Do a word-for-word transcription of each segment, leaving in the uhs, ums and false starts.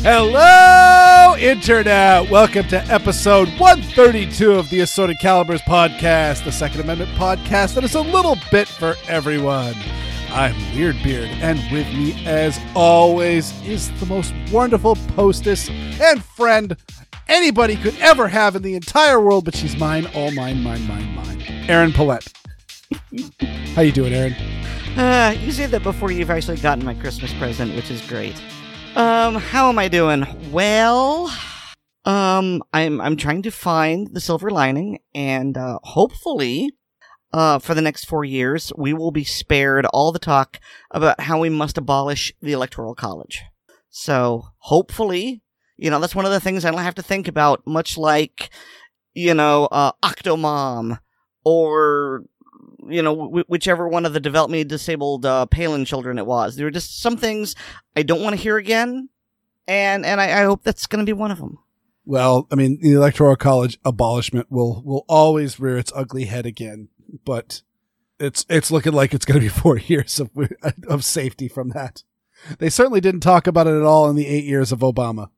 Hello, Internet! Welcome to episode one thirty-two of the Assorted Calibers podcast, the Second Amendment podcast that is a little bit for everyone. I'm Weirdbeard, and with me, as always, is the most wonderful hostess and friend anybody could ever have in the entire world, but she's mine, all mine, mine, mine, mine. Erin Paulette. How you doing, Erin? Uh, you say that before you've actually gotten my Christmas present, which is great. Um, how am I doing? Well, um, I'm I'm trying to find the silver lining, and uh, hopefully, uh, for the next four years, we will be spared all the talk about how we must abolish the Electoral College. So, hopefully, you know, that's one of the things I don't have to think about, much like, you know, uh, Octomom, or, you know, w- whichever one of the developmentally disabled uh, Palin children it was. There are just some things I don't want to hear again, and and I, I hope that's going to be one of them. Well, I mean, the Electoral College abolishment will will always rear its ugly head again, but it's it's looking like it's going to be four years of of safety from that. They certainly didn't talk about it at all in the eight years of Obama.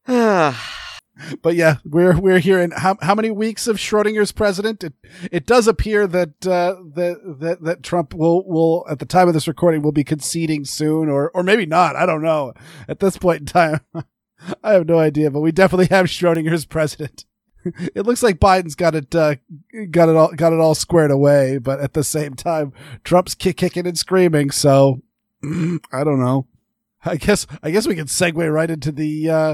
But yeah, we're we're hearing how how many weeks of Schrodinger's president? It it does appear that uh, that that that Trump will will at the time of this recording will be conceding soon, or or maybe not. I don't know. At this point in time, I have no idea. But we definitely have Schrodinger's president. It looks like Biden's got it uh, got it all got it all squared away, but at the same time, Trump's kick, kicking and screaming. So I don't know. I guess I guess we can segue right into the. Uh,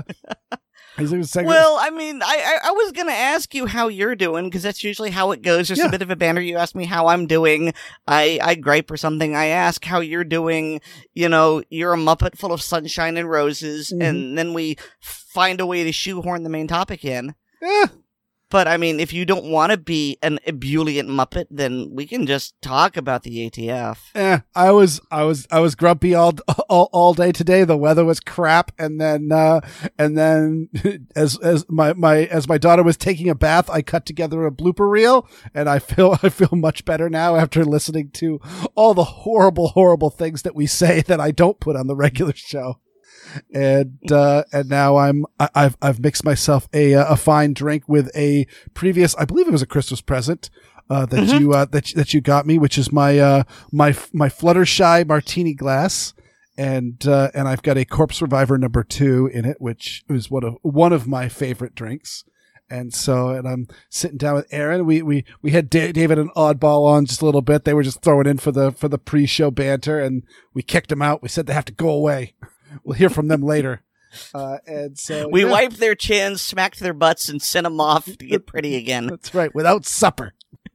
Well, I mean, I, I, I was going to ask you how you're doing, because that's usually how it goes. There's yeah. a bit of a banner. You ask me how I'm doing. I, I gripe or something. I ask how you're doing. You know, you're a Muppet full of sunshine and roses, mm-hmm. and then we find a way to shoehorn the main topic in. Yeah. But, I mean, if you don't want to be an ebullient Muppet, then we can just talk about the A T F. Yeah, I was, I was, I was grumpy all, all, all day today. The weather was crap, and then, uh, and then, as as my my as my daughter was taking a bath, I cut together a blooper reel, and I feel I feel much better now after listening to all the horrible, horrible things that we say that I don't put on the regular show. And uh, and now I'm I, I've I've mixed myself a a fine drink with a previous, I believe it was a Christmas present uh, that mm-hmm. you uh, that that you got me, which is my uh, my my Fluttershy martini glass, and uh, and I've got a Corpse Survivor number two in it, which is one of one of my favorite drinks. And so, and I'm sitting down with Erin. We we we had D- David and Oddball on just a little bit. They were just throwing in for the for the pre-show banter, and we kicked them out. We said they have to go away. We'll hear from them later. Uh, and so we yeah. wiped their chins, smacked their butts, and sent them off to get pretty again. That's right, without supper.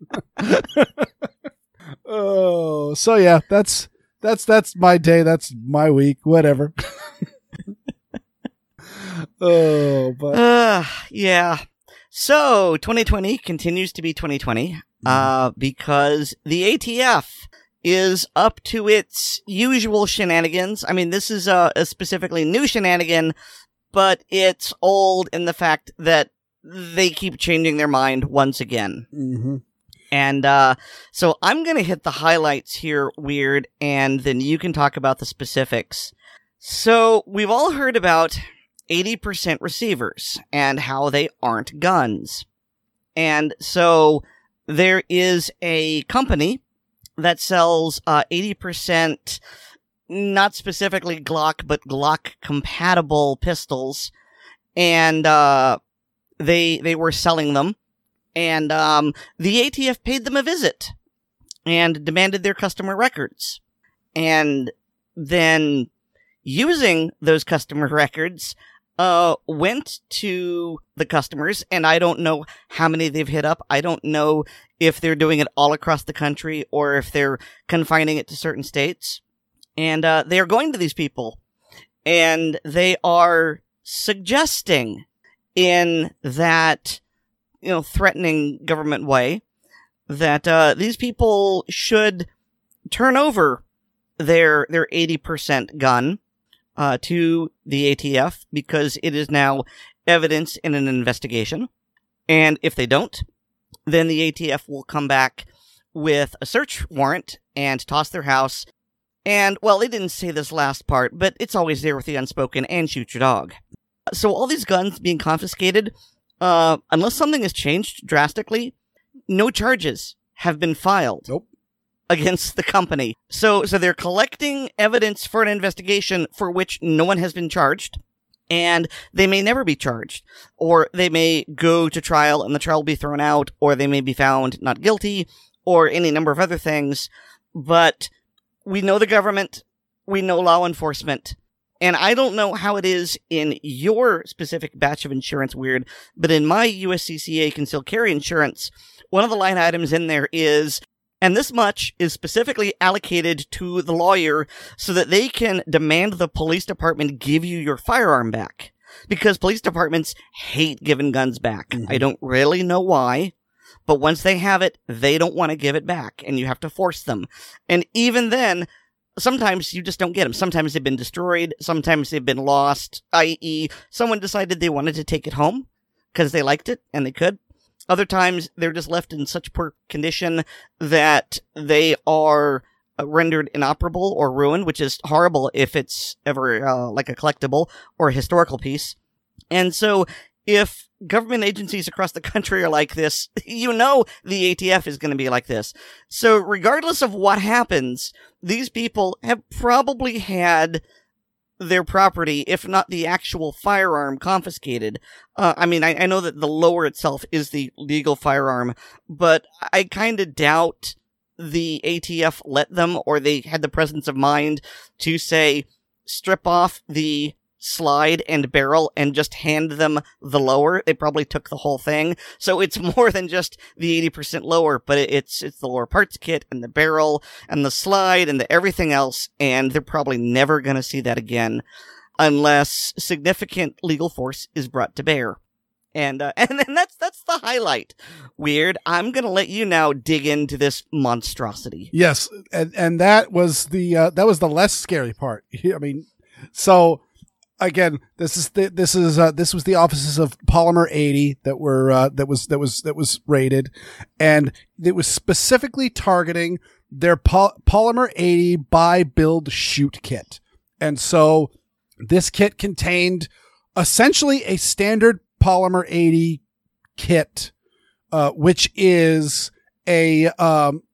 Oh, so yeah, that's that's that's my day. That's my week. Whatever. Oh, but uh, yeah. So twenty twenty continues to be twenty twenty, mm-hmm. uh, because the A T F is up to its usual shenanigans. I mean, this is a, a specifically new shenanigan, but it's old in the fact that they keep changing their mind once again. Mm-hmm. And uh, so I'm going to hit the highlights here, Weird, and then you can talk about the specifics. So we've all heard about eighty percent receivers and how they aren't guns. And so there is a company that sells uh, eighty percent, not specifically Glock, but Glock-compatible pistols, and uh, they they were selling them, and um, the A T F paid them a visit and demanded their customer records, and then using those customer records, uh, went to the customers, and I don't know how many they've hit up. I don't know if they're doing it all across the country or if they're confining it to certain states. And uh, they are going to these people, and they are suggesting in that, you know, threatening government way that uh, these people should turn over their their eighty percent gun uh, to the A T F because it is now evidence in an investigation. And if they don't, then the A T F will come back with a search warrant and toss their house. And, well, they didn't say this last part, but it's always there with the unspoken, and shoot your dog. So all these guns being confiscated, uh, unless something has changed drastically, no charges have been filed. Nope. Against the company. So so they're collecting evidence for an investigation for which no one has been charged, and they may never be charged. Or they may go to trial and the trial will be thrown out, or they may be found not guilty, or any number of other things. But we know the government, we know law enforcement, and I don't know how it is in your specific batch of insurance, Weird, but in my U S C C A concealed carry insurance, one of the line items in there is, and this much is specifically allocated to the lawyer so that they can demand the police department give you your firearm back. Because police departments hate giving guns back. Mm-hmm. I don't really know why, but once they have it, they don't want to give it back, and you have to force them. And even then, sometimes you just don't get them. Sometimes they've been destroyed. Sometimes they've been lost, that is, someone decided they wanted to take it home because they liked it and they could. Other times, they're just left in such poor condition that they are rendered inoperable or ruined, which is horrible if it's ever uh, like a collectible or a historical piece. And so, if government agencies across the country are like this, you know the A T F is going to be like this. So, regardless of what happens, these people have probably had their property, if not the actual firearm, confiscated. Uh, I mean, I, I know that the lower itself is the legal firearm, but I kind of doubt the A T F let them, or they had the presence of mind to say, strip off the slide and barrel and just hand them the lower. They probably took the whole thing. So it's more than just the eighty percent lower, but it's it's the lower parts kit and the barrel and the slide and the everything else, and they're probably never going to see that again unless significant legal force is brought to bear. And uh, and then that's that's the highlight. Weird. I'm going to let you now dig into this monstrosity. Yes, and and that was the uh, that was the less scary part. I mean, so again, this is the, this is uh, this was the offices of Polymer eighty that were uh, that was that was that was raided, and it was specifically targeting their Pol- Polymer eighty buy build shoot kit. And so this kit contained essentially a standard Polymer eighty kit, uh, which is a um,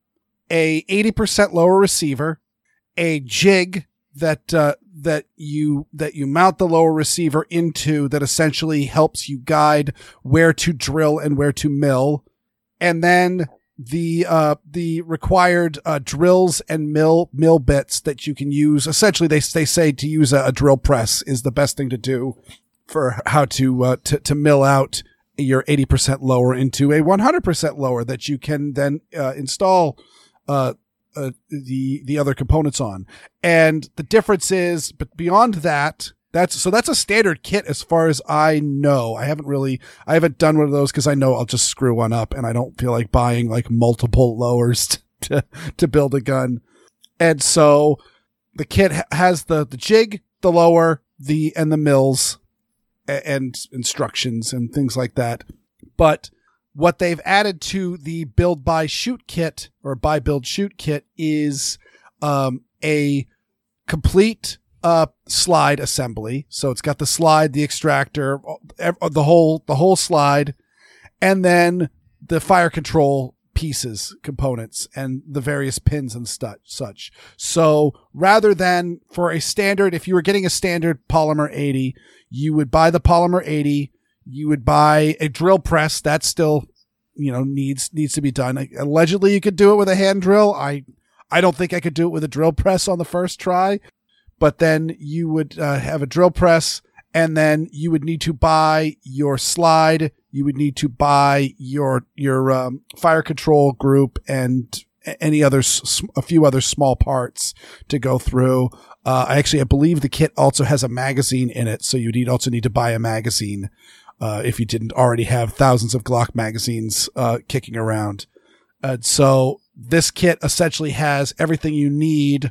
a eighty percent lower receiver, a jig that uh, that you that you mount the lower receiver into that essentially helps you guide where to drill and where to mill, and then the uh, the required uh, drills and mill mill bits that you can use. Essentially, they they say to use a, a drill press is the best thing to do for how to uh, to to mill out your eighty percent lower into a one hundred percent lower that you can then uh, install uh Uh, the the other components on. And the difference is, but beyond that, that's so that's a standard kit as far as I know. I haven't really I haven't done one of those because I know I'll just screw one up, and I don't feel like buying like multiple lowers to to build a gun. And so the kit ha- has the the jig, the lower, the and the mills and, and instructions and things like that. But what they've added to the build buy shoot kit or buy build shoot kit is um, a complete uh, slide assembly. So it's got the slide, the extractor, the whole the whole slide, and then the fire control pieces, components, and the various pins and stu- such. So rather than for a standard, if you were getting a standard Polymer eighty, you would buy the Polymer eighty. You would buy a drill press. That still, you know, needs needs to be done. Allegedly, you could do it with a hand drill. I I don't think I could do it with a drill press on the first try. But then you would uh, have a drill press, and then you would need to buy your slide. You would need to buy your your um, fire control group and any other a few other small parts to go through. Uh, actually, I believe the kit also has a magazine in it, so you would also need to buy a magazine. Uh, if you didn't already have thousands of Glock magazines uh, kicking around. Uh, so this kit essentially has everything you need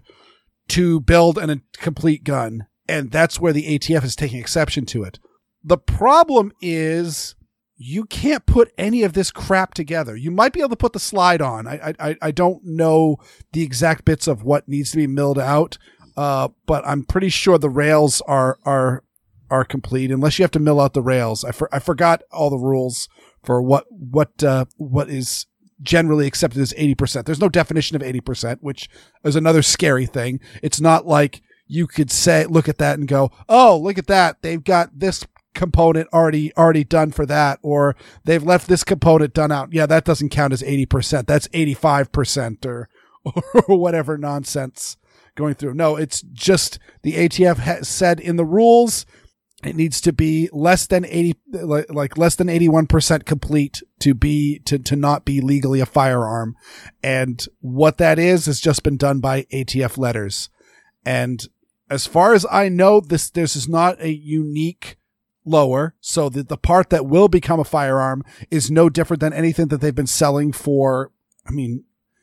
to build an, a complete gun. And that's where the A T F is taking exception to it. The problem is you can't put any of this crap together. You might be able to put the slide on. I I, I don't know the exact bits of what needs to be milled out, uh, but I'm pretty sure the rails are are are complete unless you have to mill out the rails. I for, I forgot all the rules for what what uh, what is generally accepted as eighty percent. There's no definition of eighty percent, which is another scary thing. It's not like you could say, look at that and go, oh, look at that. They've got this component already already done for that, or they've left this component done out. Yeah, that doesn't count as eighty percent. That's eighty-five percent or or whatever nonsense going through. No, it's just the A T F has said in the rules it needs to be less than eighty, like, like less than eighty-one percent complete to be to to not be legally a firearm. And what that is has just been done by A T F letters. And as far as I know, this this is not a unique lower, so that the part that will become a firearm is no different than anything that they've been selling for, I mean,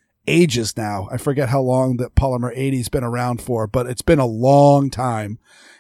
ages now. I forget how long that Polymer eighty's been around for, but it's been a long time.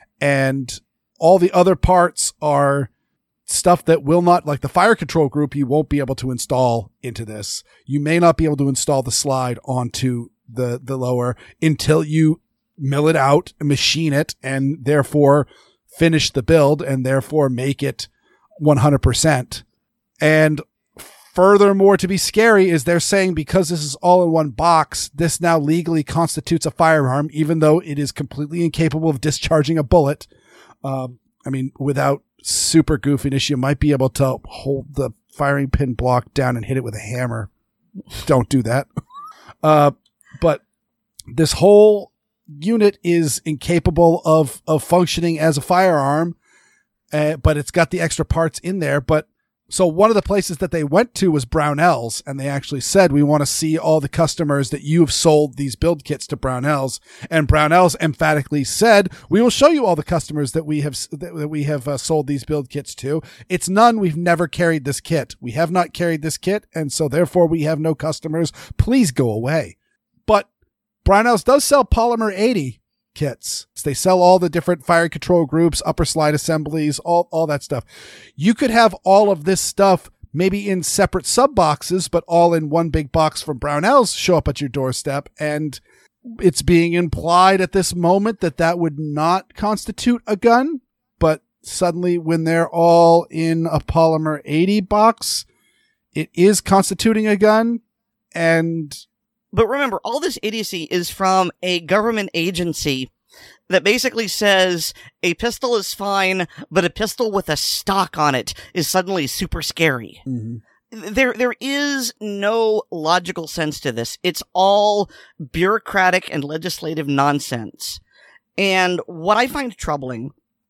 And all the other parts are stuff that will not, like the fire control group, you won't be able to install into this. You may not be able to install the slide onto the, the lower until you mill it out, machine it, and therefore finish the build and therefore make it one hundred percent. And furthermore, to be scary is they're saying because this is all in one box, this now legally constitutes a firearm, even though it is completely incapable of discharging a bullet. Um, I mean, without super goofiness, you might be able to hold the firing pin block down and hit it with a hammer. Don't do that. Uh, but this whole unit is incapable of, of functioning as a firearm, uh, but it's got the extra parts in there. But so one of the places that they went to was Brownells, and they actually said, we want to see all the customers that you have sold these build kits to Brownells. And Brownells emphatically said, we will show you all the customers that we have, that we have uh, sold these build kits to. It's none. We've never carried this kit. We have not carried this kit. And so therefore we have no customers. Please go away. But Brownells does sell Polymer eighty kits. They sell all the different fire control groups, upper slide assemblies, all, all that stuff. You could have all of this stuff maybe in separate sub boxes, but all in one big box from Brownells show up at your doorstep. And it's being implied at this moment that that would not constitute a gun. But suddenly when they're all in a Polymer eighty box, it is constituting a gun. And But remember, all this idiocy is from a government agency that basically says a pistol is fine, but a pistol with a stock on it is suddenly super scary. Mm-hmm. There, there is no logical sense to this. It's all bureaucratic and legislative nonsense. And what I find troubling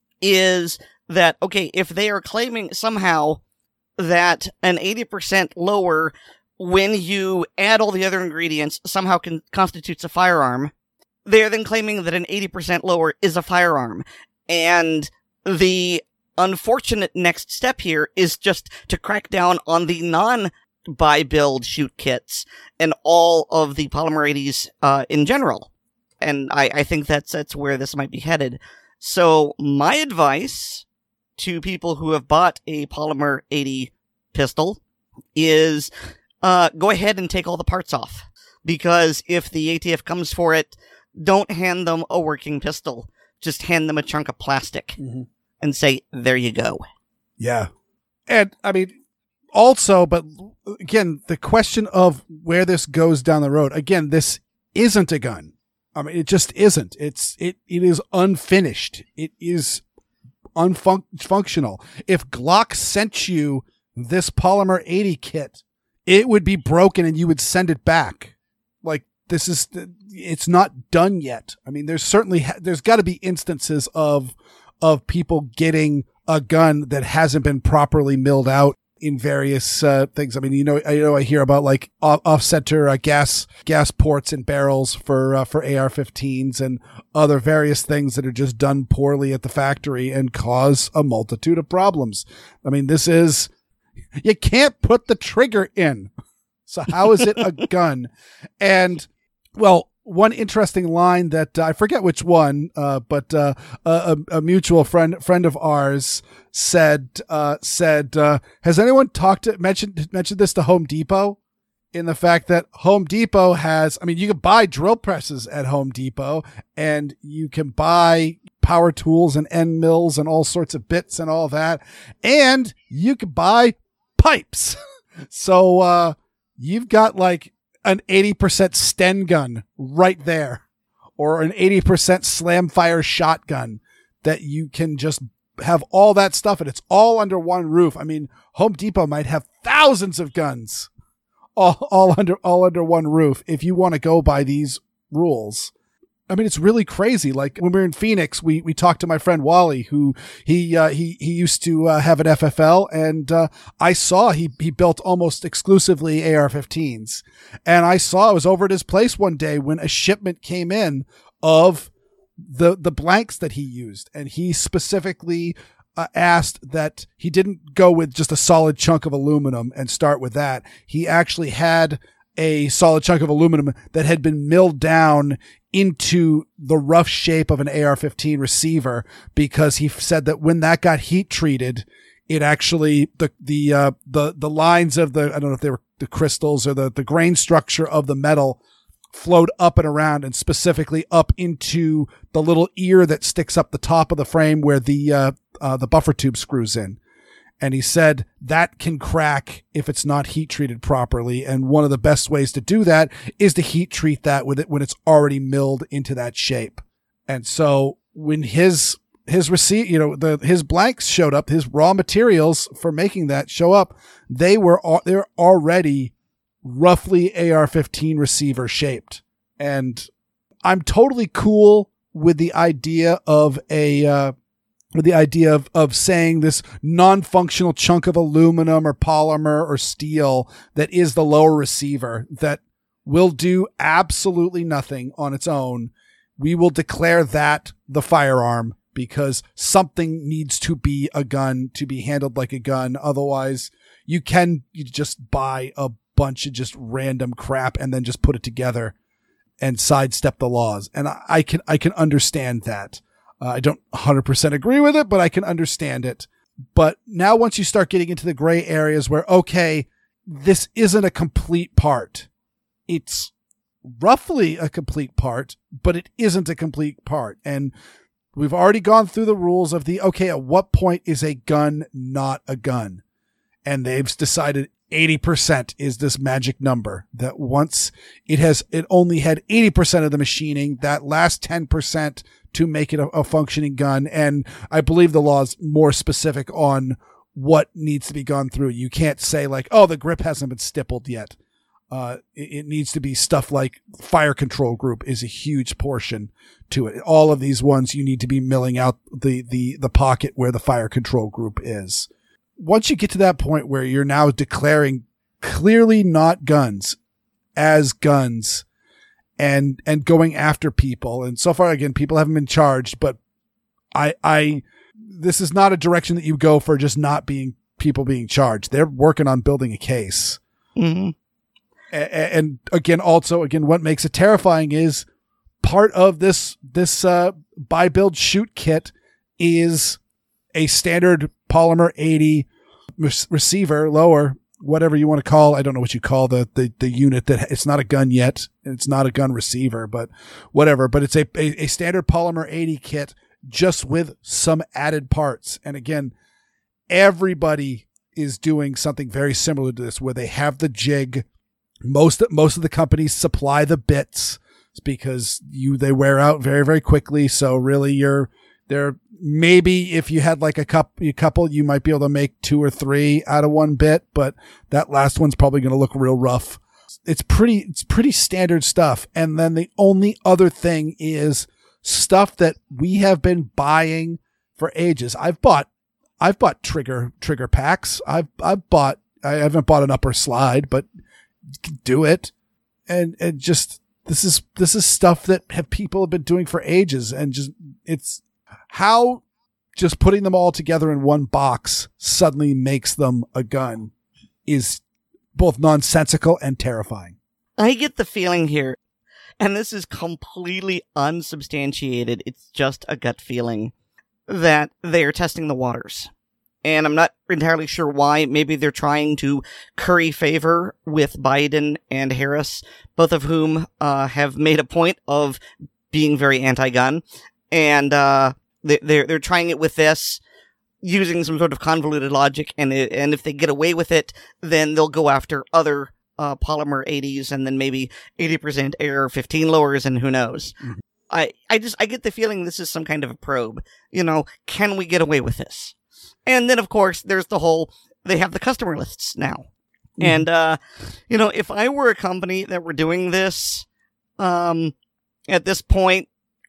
is that, okay, if they are claiming somehow that an eighty percent lower when you add all the other ingredients somehow can, constitutes a firearm, they're then claiming that an eighty percent lower is a firearm. And the unfortunate next step here is just to crack down on the non-buy, build, shoot kits and all of the Polymer eighties uh, in general. And I, I think that's, that's where this might be headed. So my advice to people who have bought a Polymer eighty pistol is Uh, go ahead and take all the parts off, because if the A T F comes for it, don't hand them a working pistol. Just hand them a chunk of plastic mm-hmm. and say, there you go. Yeah. And I mean, also, but again, the question of where this goes down the road, again, this isn't a gun. I mean, it just isn't. It's, it, it is unfinished. It is unfunctional. If Glock sent you this Polymer eighty kit, it would be broken and you would send it back. Like, this is, it's not done yet. I mean, there's certainly, there's got to be instances of, of people getting a gun that hasn't been properly milled out in various uh, things. I mean, you know, I know I hear about like off, off center uh, gas, gas ports and barrels for, uh, for A R fifteens and other various things that are just done poorly at the factory and cause a multitude of problems. I mean, this is, you can't put the trigger in. So how is it a gun? And, well, one interesting line that uh, I forget which one, uh, but uh, a, a mutual friend friend of ours said uh, said uh, has anyone talked to mentioned mentioned this to Home Depot? In the fact that Home Depot has, I mean, you can buy drill presses at Home Depot, and you can buy power tools and end mills and all sorts of bits and all that. And you could buy pipes. So, uh, you've got like an eighty percent Sten gun right there, or an eighty percent slam fire shotgun that you can just have all that stuff, and it's all under one roof. I mean, Home Depot might have thousands of guns all, all under, all under one roof if you want to go by these rules. I mean, it's really crazy. Like when we were in Phoenix, we, we talked to my friend Wally, who he, uh, he, he used to uh, have an F F L, and, uh, I saw he, he built almost exclusively A R fifteens. And I saw, I was over at his place one day when a shipment came in of the, the blanks that he used. And he specifically uh, asked that he didn't go with just a solid chunk of aluminum and start with that. He actually had a solid chunk of aluminum that had been milled down into the rough shape of an A R fifteen receiver, because he said that when that got heat treated, it actually, the, the, uh, the, the lines of the, I don't know if they were the crystals or the, the grain structure of the metal flowed up and around, and specifically up into the little ear that sticks up the top of the frame where the, uh, uh, the buffer tube screws in. And he said that can crack if it's not heat treated properly. And one of the best ways to do that is to heat treat that with it when it's already milled into that shape. And so when his, his receipt, you know, the, his blanks showed up, his raw materials for making that show up, they were, they're already roughly A R fifteen receiver shaped. And I'm totally cool with the idea of a, uh, with the idea of, of saying this non-functional chunk of aluminum or polymer or steel that is the lower receiver that will do absolutely nothing on its own. We will declare that the firearm, because something needs to be a gun to be handled like a gun. Otherwise, you can you just buy a bunch of just random crap and then just put it together and sidestep the laws. And I, I can I can understand that. Uh, I don't one hundred percent agree with it, but I can understand it. But now once you start getting into the gray areas where, okay, this isn't a complete part. It's roughly a complete part, but it isn't a complete part. And we've already gone through the rules of the, okay, at what point is a gun not a gun? And they've decided eighty percent is this magic number, that once it has, it only had eighty percent of the machining, that last ten percent to make it a, a functioning gun. And I believe the law is more specific on what needs to be gone through. You can't say like, oh, the grip hasn't been stippled yet. Uh, it, it needs to be stuff like fire control group is a huge portion to it. All of these ones, you need to be milling out the, the, the pocket where the fire control group is. Once you get to that point where you're now declaring clearly not guns as guns, and, and going after people. And so far, again, people haven't been charged, but I, I, this is not a direction that you go for just not being people being charged. They're working on building a case. Mm-hmm. And, and again, also, again, what makes it terrifying is part of this, this, uh, buy, build, shoot kit is a standard polymer eighty receiver, lower, whatever you want to call, I don't know what you call the, the, the unit that it's not a gun yet. It's not a gun receiver, but whatever. But it's a, a, a standard polymer eighty kit just with some added parts. And again, everybody is doing something very similar to this, where they have the jig. Most, most of the companies supply the bits because you, they wear out very, very quickly. So really you're there. Maybe if you had like a couple, a couple, you might be able to make two or three out of one bit, but that last one's probably going to look real rough. It's pretty, it's pretty standard stuff. And then the only other thing is stuff that we have been buying for ages. I've bought, I've bought trigger, trigger packs. I've, I've bought, I haven't bought an upper slide, but you can do it. And, and just, this is, this is stuff that have people have been doing for ages, and just, it's how just putting them all together in one box suddenly makes them a gun is both nonsensical and terrifying. I get the feeling here, and this is completely unsubstantiated, it's just a gut feeling, that they are testing the waters. And I'm not entirely sure why. Maybe they're trying to curry favor with Biden and Harris, both of whom uh, have made a point of being very anti-gun. And uh, they, they're they're trying it with this, using some sort of convoluted logic, and it, and if they get away with it, then they'll go after other uh, polymer eighties, and then maybe eighty percent A R fifteen lowers, and who knows. Mm-hmm. I, I just, I get the feeling this is some kind of a probe. You know, can we get away with this? And then, of course, there's the whole, they have the customer lists now. Mm-hmm. And, uh, you know, if I were a company that were doing this, um, at this point,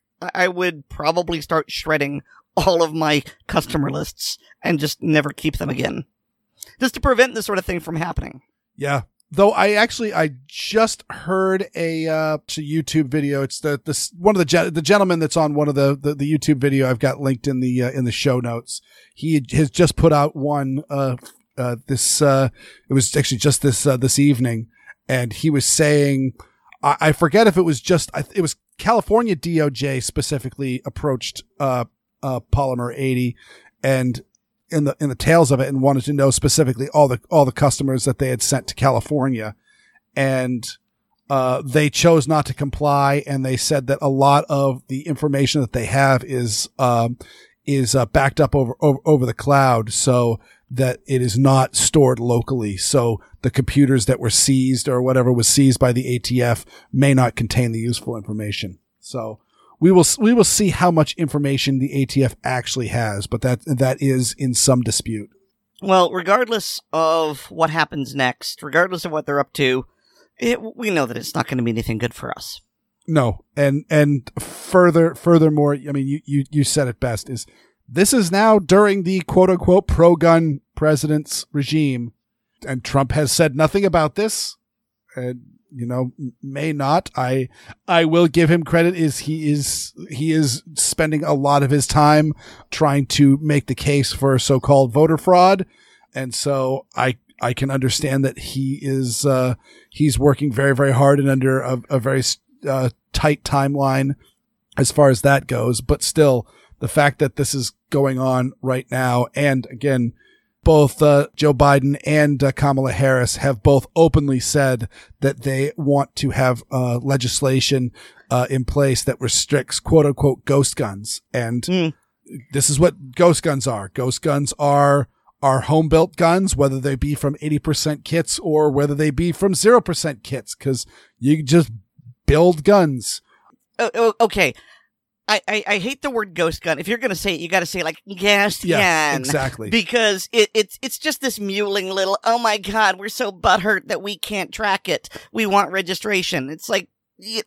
I would probably start shredding all of my customer lists and just never keep them again. Just to prevent this sort of thing from happening. Yeah. Though I actually, I just heard a, uh, a YouTube video. It's the, the, one of the, ge- the gentleman that's on one of the, the, the YouTube video I've got linked in the, uh, in the show notes. He has just put out one, uh, uh, this, uh, it was actually just this, uh, this evening. And he was saying, I, I forget if it was just, it was California D O J specifically approached, uh, uh, Polymer eighty and, in the, in the tails of it, and wanted to know specifically all the, all the customers that they had sent to California. And, uh, they chose not to comply. And they said that a lot of the information that they have is, um, is, uh, backed up over, over, over the cloud so that it is not stored locally. So the computers that were seized or whatever was seized by the A T F may not contain the useful information. So, We will we will see how much information the A T F actually has, but that that is in some dispute. Well, regardless of what happens next, regardless of what they're up to, it, we know that it's not going to be anything good for us. No, and and further furthermore, I mean, you, you, you said it best. Is this is now during the quote unquote pro gun president's regime, and Trump has said nothing about this, and you know, may not. I, I will give him credit is he is, he is spending a lot of his time trying to make the case for so-called voter fraud. And so I, I can understand that he is, uh, he's working very, very hard and under a, a very, uh, tight timeline as far as that goes. But still, the fact that this is going on right now, and again, both uh, Joe Biden and uh, Kamala Harris have both openly said that they want to have uh, legislation uh, in place that restricts quote unquote ghost guns. And mm. this is what ghost guns are. Ghost guns are are home built guns, whether they be from eighty percent kits or whether they be from zero percent kits, because you just build guns. Oh, oh, okay. I, I, I hate the word ghost gun. If you're going to say it, you got to say like ghost yes, gun. Exactly. Because it, it's, it's just this mewling little, oh my God, we're so butthurt that we can't track it. We want registration. It's like, you,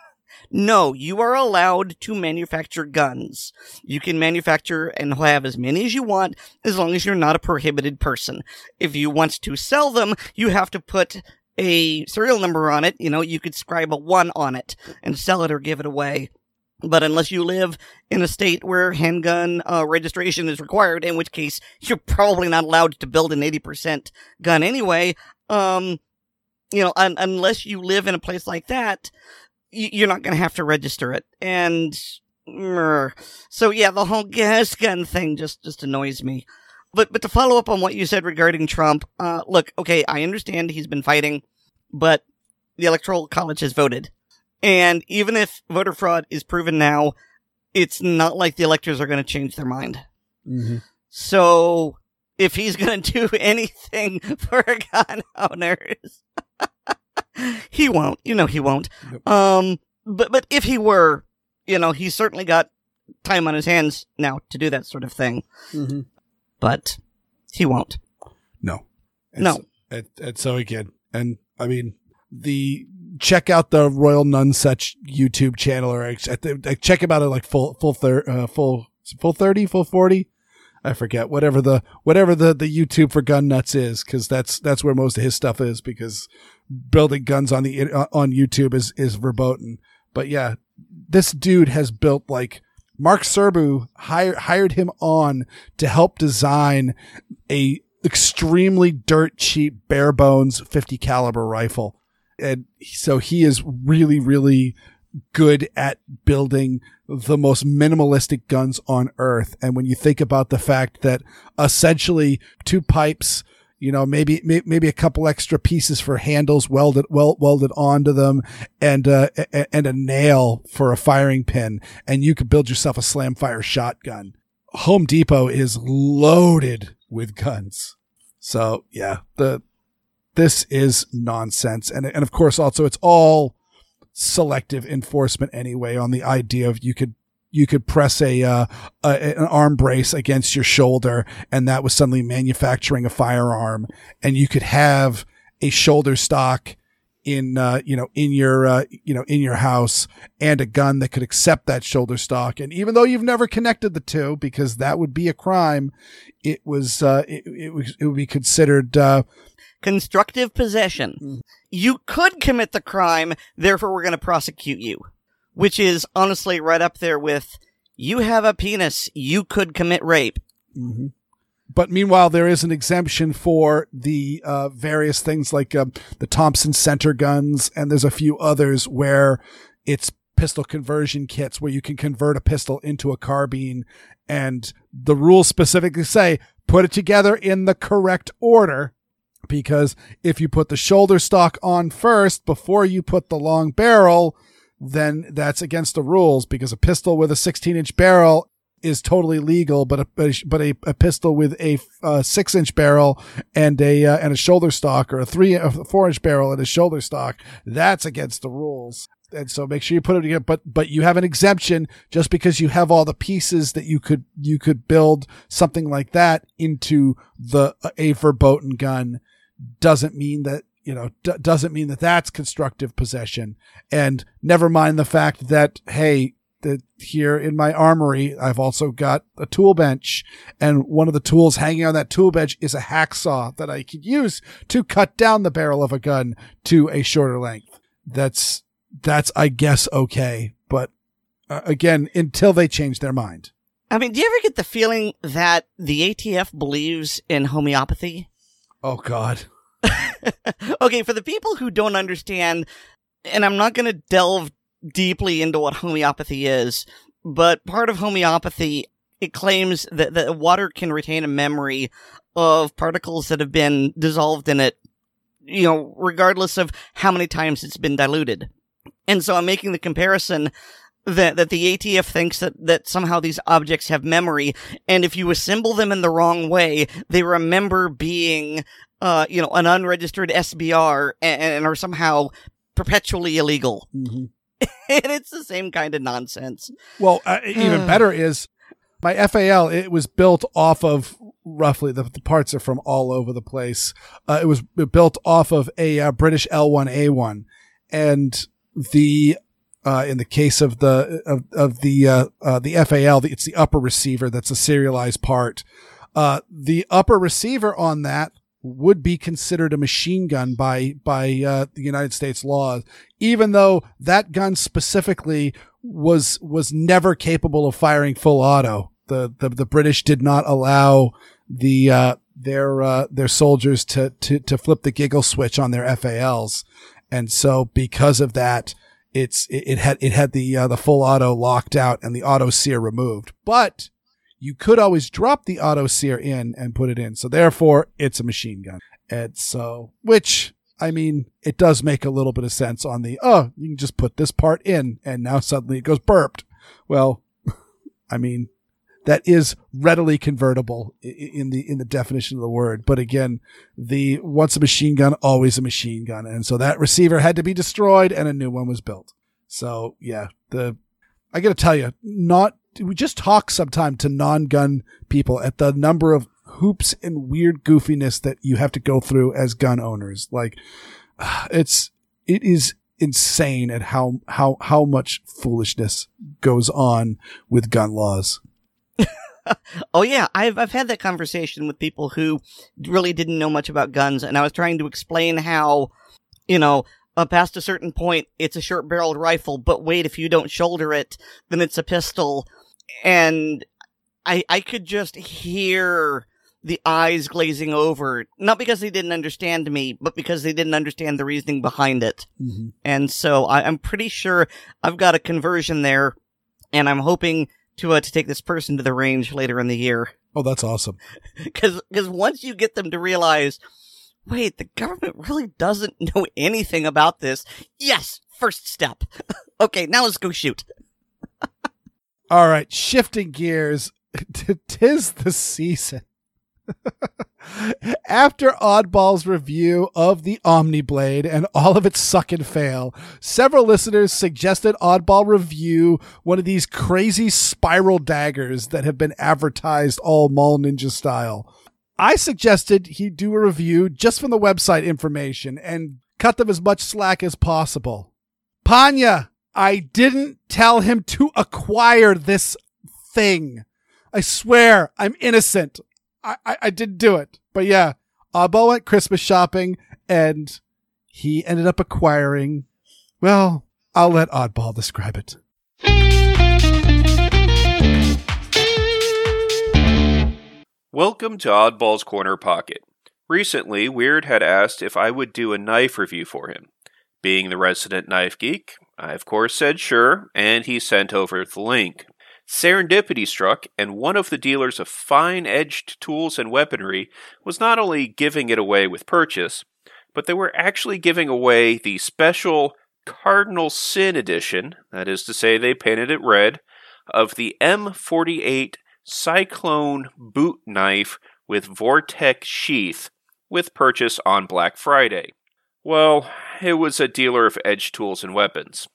no, you are allowed to manufacture guns. You can manufacture and have as many as you want as long as you're not a prohibited person. If you want to sell them, you have to put a serial number on it. You know, you could scribe a one on it and sell it or give it away. But unless you live in a state where handgun uh, registration is required, in which case you're probably not allowed to build an eighty percent gun anyway, um, you know, un- unless you live in a place like that, y- you're not going to have to register it. And uh, so, yeah, the whole gas gun thing just, just annoys me. But but to follow up on what you said regarding Trump, uh, look, okay, I understand he's been fighting, but the Electoral College has voted. And even if voter fraud is proven now, it's not like the electors are going to change their mind. Mm-hmm. So if he's going to do anything for gun owners, he won't. You know he won't. Yep. Um, but but if he were, you know, he's certainly got time on his hands now to do that sort of thing. Mm-hmm. But he won't. No. And no. So, and, and so again, and I mean, the... check out the Royal Nunsuch YouTube channel, or check him out at like full, full, thir- uh, full, full thirty, full forty. I forget whatever the, whatever the, the YouTube for gun nuts is. Cause that's, that's where most of his stuff is, because building guns on the, on YouTube is, is verboten. But yeah, this dude has built like Mark Serbu hired, hired him on to help design a extremely dirt cheap bare bones fifty caliber rifle. And so he is really, really good at building the most minimalistic guns on earth. And when you think about the fact that essentially two pipes, You know, maybe may, maybe a couple extra pieces for handles welded wel- welded onto them, and uh, a- and a nail for a firing pin, and you could build yourself a slam fire shotgun. Home Depot is loaded with guns. So yeah, the this is nonsense, and and of course also it's all selective enforcement anyway on the idea of you could. You could press a, uh, a an arm brace against your shoulder, and that was suddenly manufacturing a firearm. And you could have a shoulder stock in uh, you know in your uh, you know in your house, and a gun that could accept that shoulder stock. And even though you've never connected the two, because that would be a crime, it was uh, it, it was it would be considered uh, constructive possession. Mm. You could commit the crime, therefore we're going to prosecute you. Which is honestly right up there with, you have a penis, you could commit rape. Mm-hmm. But meanwhile, there is an exemption for the uh, various things like um, the Thompson Center guns, and there's a few others where it's pistol conversion kits where you can convert a pistol into a carbine, and the rules specifically say, put it together in the correct order. Because if you put the shoulder stock on first before you put the long barrel, then that's against the rules, because a pistol with a sixteen inch barrel is totally legal, but a, but a, a pistol with a uh, six inch barrel and a, uh, and a shoulder stock, or a three, a four inch barrel and a shoulder stock, that's against the rules. And so make sure you put it together, but, but you have an exemption just because you have all the pieces that you could, you could build something like that into the, a verboten gun doesn't mean that, you know, d- doesn't mean that that's constructive possession. And never mind the fact that, hey, that here in my armory, I've also got a tool bench, and one of the tools hanging on that tool bench is a hacksaw that I could use to cut down the barrel of a gun to a shorter length. That's, that's, I guess, okay. But uh, again, until they change their mind. I mean, do you ever get the feeling that the A T F believes in homeopathy? Oh, God. Okay, for the people who don't understand, and I'm not going to delve deeply into what homeopathy is, but part of homeopathy, it claims that, that water can retain a memory of particles that have been dissolved in it, you know, regardless of how many times it's been diluted. And so I'm making the comparison that, that the A T F thinks that, that somehow these objects have memory, and if you assemble them in the wrong way, they remember being Uh, you know, an unregistered S B R and, and are somehow perpetually illegal. Mm-hmm. And it's the same kind of nonsense. Well, uh, even better is my F A L. It was built off of roughly, the, the parts are from all over the place. Uh, it was built off of a uh, British L one A one, and the uh, in the case of the of, of the uh, uh, the F A L, it's the upper receiver that's a serialized part. Uh, the upper receiver on that would be considered a machine gun by by uh, the United States law, even though that gun specifically was was never capable of firing full auto. The the, the British did not allow the uh, their uh, their soldiers to, to to flip the giggle switch on their F A Ls, and so because of that, it's it, it had it had the uh, the full auto locked out and the auto sear removed, but you could always drop the auto sear in and put it in. So therefore, it's a machine gun. And so, which, I mean, it does make a little bit of sense on the, oh, you can just put this part in and now suddenly it goes burped. Well, I mean, that is readily convertible in the, in the definition of the word. But again, the once a machine gun, always a machine gun. And so that receiver had to be destroyed and a new one was built. So yeah, the, I got to tell you, not, we just talk sometime to non-gun people at the number of hoops and weird goofiness that you have to go through as gun owners. Like, it's, it is insane at how, how, how much foolishness goes on with gun laws. Oh yeah, I've, I've had that conversation with people who really didn't know much about guns, and I was trying to explain how, you know, Uh, past a certain point, it's a short-barreled rifle, but wait, if you don't shoulder it, then it's a pistol. And I I could just hear the eyes glazing over, not because they didn't understand me, but because they didn't understand the reasoning behind it. Mm-hmm. And so I, I'm pretty sure I've got a conversion there, and I'm hoping to uh, to take this person to the range later in the year. Oh, that's awesome. Because once you get them to realize, wait, the government really doesn't know anything about this. Yes, first step. Okay, now let's go shoot. All right, shifting gears. Tis the season. After Oddball's review of the Omniblade and all of its suck and fail, several listeners suggested Oddball review one of these crazy spiral daggers that have been advertised all Mall Ninja style. I suggested he do a review just from the website information and cut them as much slack as possible. Panya, I didn't tell him to acquire this thing. I swear I'm innocent. I, I, I didn't do it. But yeah, Oddball went Christmas shopping and he ended up acquiring, well, I'll let Oddball describe it. Welcome to Oddball's Corner Pocket. Recently, Weird had asked if I would do a knife review for him. Being the resident knife geek, I of course said sure, and he sent over the link. Serendipity struck, and one of the dealers of fine-edged tools and weaponry was not only giving it away with purchase, but they were actually giving away the special Cardinal Sin edition, that is to say they painted it red, of the M forty-eight Cyclone boot knife with Vortex sheath, with purchase on Black Friday. Well, it was a dealer of edge tools and weapons.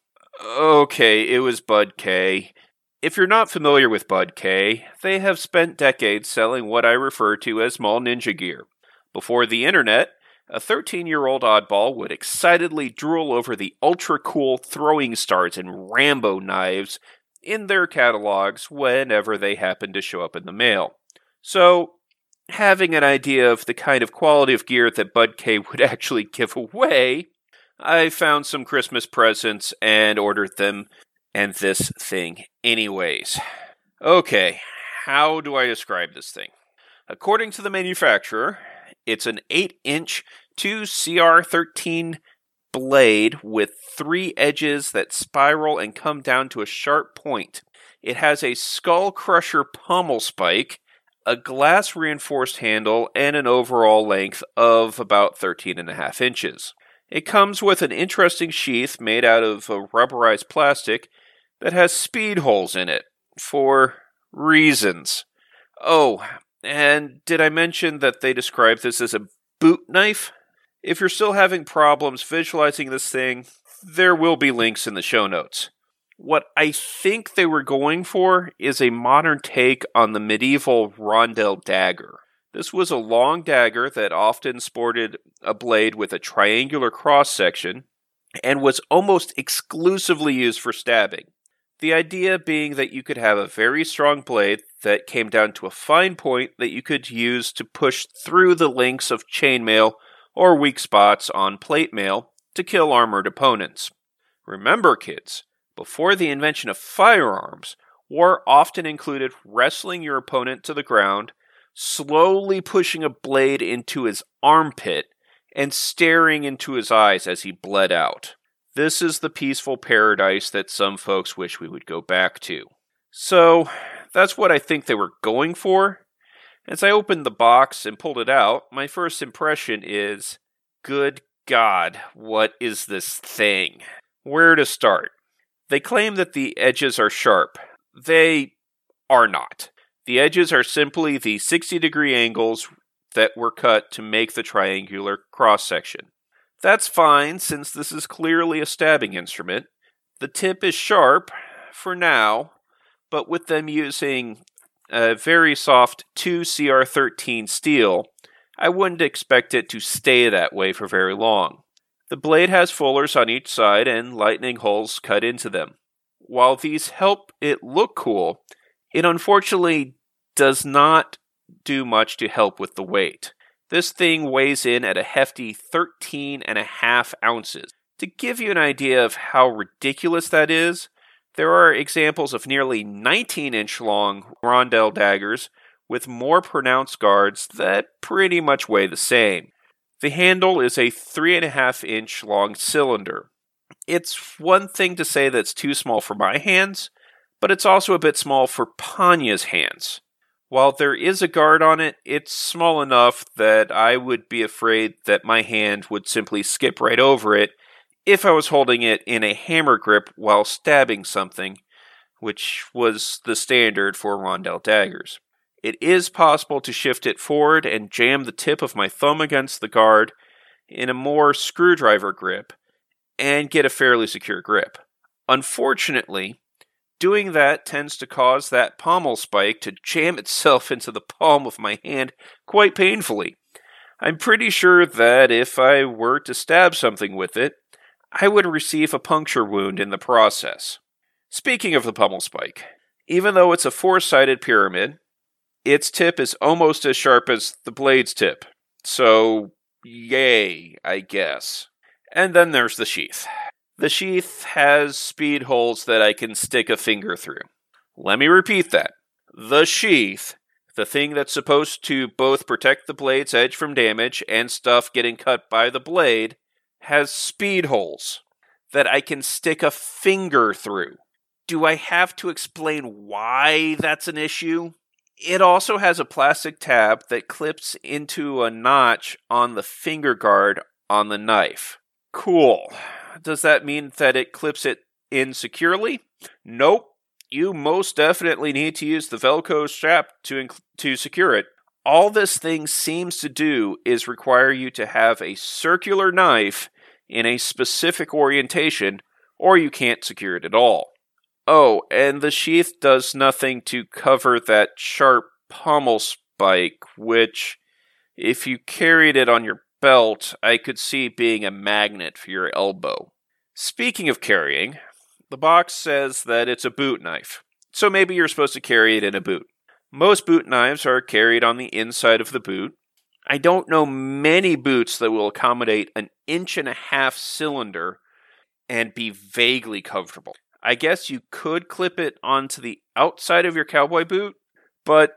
Okay, it was Bud K. If you're not familiar with Bud K, they have spent decades selling what I refer to as Mall Ninja gear. Before the internet, a thirteen-year-old oddball would excitedly drool over the ultra-cool throwing stars and Rambo knives in their catalogs whenever they happened to show up in the mail. So, having an idea of the kind of quality of gear that Bud K would actually give away, I found some Christmas presents and ordered them, and this thing anyways. Okay, how do I describe this thing? According to the manufacturer, it's an eight inch two C R thirteen blade with three edges that spiral and come down to a sharp point. It has a skull crusher pommel spike, a glass reinforced handle, and an overall length of about thirteen and a half inches. It comes with an interesting sheath made out of a rubberized plastic that has speed holes in it, for reasons. Oh, and did I mention that they describe this as a boot knife? If you're still having problems visualizing this thing, there will be links in the show notes. What I think they were going for is a modern take on the medieval rondel dagger. This was a long dagger that often sported a blade with a triangular cross-section and was almost exclusively used for stabbing. The idea being that you could have a very strong blade that came down to a fine point that you could use to push through the links of chainmail or weak spots on plate mail to kill armored opponents. Remember, kids, before the invention of firearms, war often included wrestling your opponent to the ground, slowly pushing a blade into his armpit, and staring into his eyes as he bled out. This is the peaceful paradise that some folks wish we would go back to. So, that's what I think they were going for. As I opened the box and pulled it out, my first impression is, good God, what is this thing? Where to start? They claim that the edges are sharp. They are not. The edges are simply the sixty degree angles that were cut to make the triangular cross-section. That's fine, since this is clearly a stabbing instrument. The tip is sharp, for now, but with them using a very soft two C R thirteen steel, I wouldn't expect it to stay that way for very long. The blade has fullers on each side and lightning holes cut into them. While these help it look cool, it unfortunately does not do much to help with the weight. This thing weighs in at a hefty thirteen and a half ounces. To give you an idea of how ridiculous that is, there are examples of nearly nineteen inch long rondel daggers with more pronounced guards that pretty much weigh the same. The handle is a three and a half inch long cylinder. It's one thing to say that's too small for my hands, but it's also a bit small for Panya's hands. While there is a guard on it, it's small enough that I would be afraid that my hand would simply skip right over it if I was holding it in a hammer grip while stabbing something, which was the standard for rondel daggers. It is possible to shift it forward and jam the tip of my thumb against the guard in a more screwdriver grip and get a fairly secure grip. Unfortunately, doing that tends to cause that pommel spike to jam itself into the palm of my hand quite painfully. I'm pretty sure that if I were to stab something with it, I would receive a puncture wound in the process. Speaking of the pommel spike, even though it's a four-sided pyramid, its tip is almost as sharp as the blade's tip. So, yay, I guess. And then there's the sheath. The sheath has speed holes that I can stick a finger through. Let me repeat that. The sheath, the thing that's supposed to both protect the blade's edge from damage and stuff getting cut by the blade, has speed holes that I can stick a finger through. Do I have to explain why that's an issue? It also has a plastic tab that clips into a notch on the finger guard on the knife. Cool. Does that mean that it clips it in securely? Nope. You most definitely need to use the Velcro strap to, inc- to secure it. All this thing seems to do is require you to have a circular knife in a specific orientation, or you can't secure it at all. Oh, and the sheath does nothing to cover that sharp pommel spike, which, if you carried it on your belt, I could see being a magnet for your elbow. Speaking of carrying, the box says that it's a boot knife, so maybe you're supposed to carry it in a boot. Most boot knives are carried on the inside of the boot. I don't know many boots that will accommodate an inch and a half cylinder and be vaguely comfortable. I guess you could clip it onto the outside of your cowboy boot, but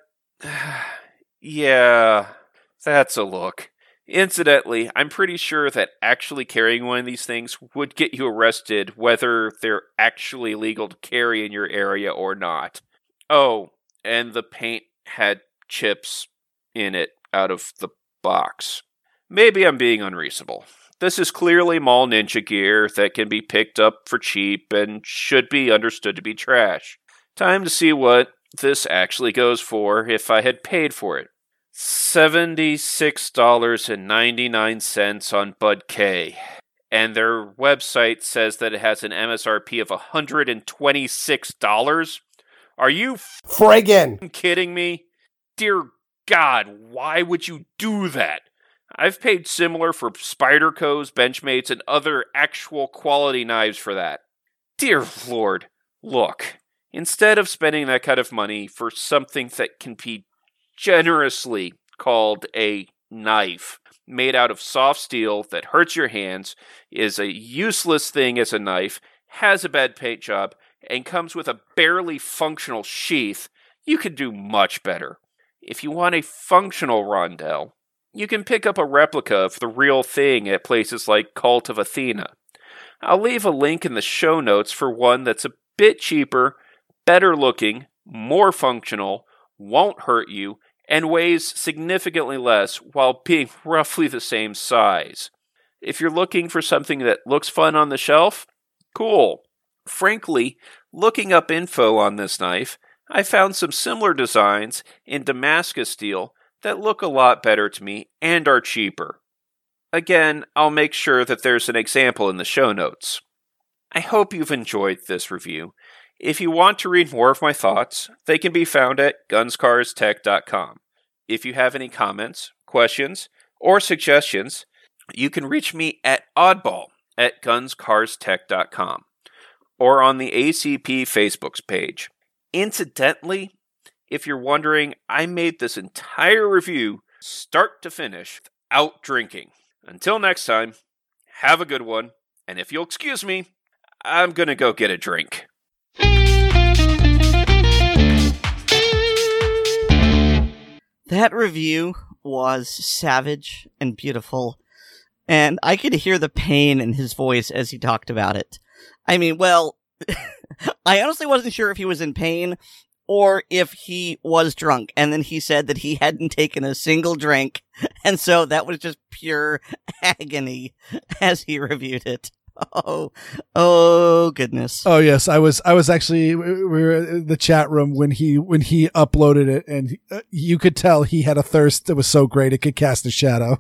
yeah, that's a look. Incidentally, I'm pretty sure that actually carrying one of these things would get you arrested whether they're actually legal to carry in your area or not. Oh, and the paint had chips in it out of the box. Maybe I'm being unreasonable. This is clearly mall ninja gear that can be picked up for cheap and should be understood to be trash. Time to see what this actually goes for if I had paid for it. seventy-six dollars and ninety-nine cents on Bud K. And their website says that it has an M S R P of one hundred twenty-six dollars? Are you friggin' kidding me? Dear God, why would you do that? I've paid similar for Spyderco's, Benchmates, and other actual quality knives for that. Dear Lord, look, instead of spending that kind of money for something that can be generously called a knife, made out of soft steel that hurts your hands, is a useless thing as a knife, has a bad paint job, and comes with a barely functional sheath, you can do much better. If you want a functional rondel, you can pick up a replica of the real thing at places like Cult of Athena. I'll leave a link in the show notes for one that's a bit cheaper, better looking, more functional, won't hurt you, and weighs significantly less while being roughly the same size. If you're looking for something that looks fun on the shelf, cool. Frankly, looking up info on this knife, I found some similar designs in Damascus steel that look a lot better to me and are cheaper. Again, I'll make sure that there's an example in the show notes. I hope you've enjoyed this review. If you want to read more of my thoughts, they can be found at guns cars tech dot com. If you have any comments, questions, or suggestions, you can reach me at oddball at guns cars tech dot com or on the A C P Facebook page. Incidentally, if you're wondering, I made this entire review start to finish without drinking. Until next time, have a good one, and if you'll excuse me, I'm gonna go get a drink. That review was savage and beautiful, and I could hear the pain in his voice as he talked about it. I mean, well, I honestly wasn't sure if he was in pain or if he was drunk. And then he said that he hadn't taken a single drink. And so that was just pure agony as he reviewed it. Oh, oh goodness. Oh yes, I was. I was actually. We were in the chat room when he when he uploaded it, and uh, you could tell he had a thirst that was so great it could cast a shadow.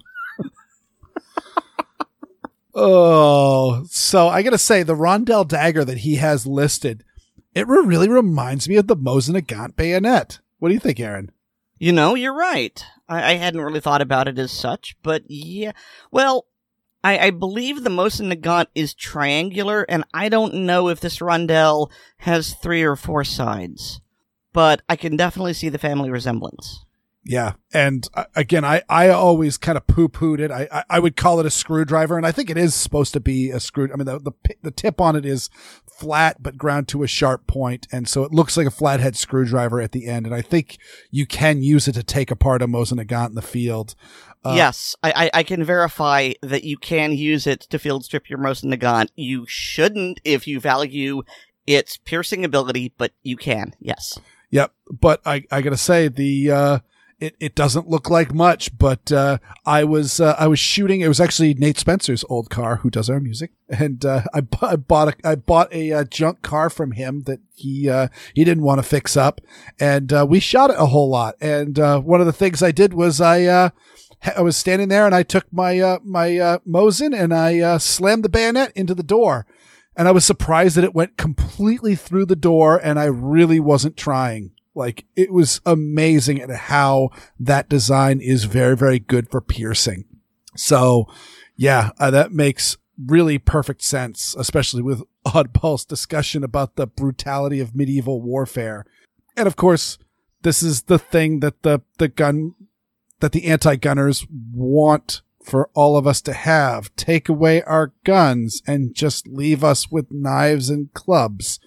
Oh, so I gotta say the Rondel dagger that he has listed, it re- really reminds me of the Mosin Nagant bayonet. What do you think, Aaron? You know, you're right. I, I hadn't really thought about it as such, but yeah. Well, I, I believe the Mosin Nagant is triangular, and I don't know if this Rondel has three or four sides, but I can definitely see the family resemblance. Yeah. And uh, again, I, I always kind of poo-pooed it. I, I, I would call it a screwdriver, and I think it is supposed to be a screw. I mean, the, the, the tip on it is flat, but ground to a sharp point. And so it looks like a flathead screwdriver at the end. And I think you can use it to take apart a Mosin Nagant in the field. Uh, yes, I, I, I can verify that you can use it to field strip your Mosin Nagant. You shouldn't if you value its piercing ability, but you can. Yes. Yep. But I, I gotta say the, uh, It it doesn't look like much, but uh, I was uh, I was shooting. It was actually Nate Spencer's old car who does our music, and uh, I, bu- I bought a I bought a uh, junk car from him that he uh, he didn't want to fix up, and uh, we shot it a whole lot. And uh, one of the things I did was I uh, I was standing there and I took my uh, my uh, Mosin and I uh, slammed the bayonet into the door, and I was surprised that it went completely through the door, and I really wasn't trying. Like, it was amazing at how that design is very, very good for piercing. So, yeah, uh, that makes really perfect sense, especially with Oddball's discussion about the brutality of medieval warfare. And of course, this is the thing that the, the gun, that the anti-gunners want for all of us to have. Take away our guns and just leave us with knives and clubs.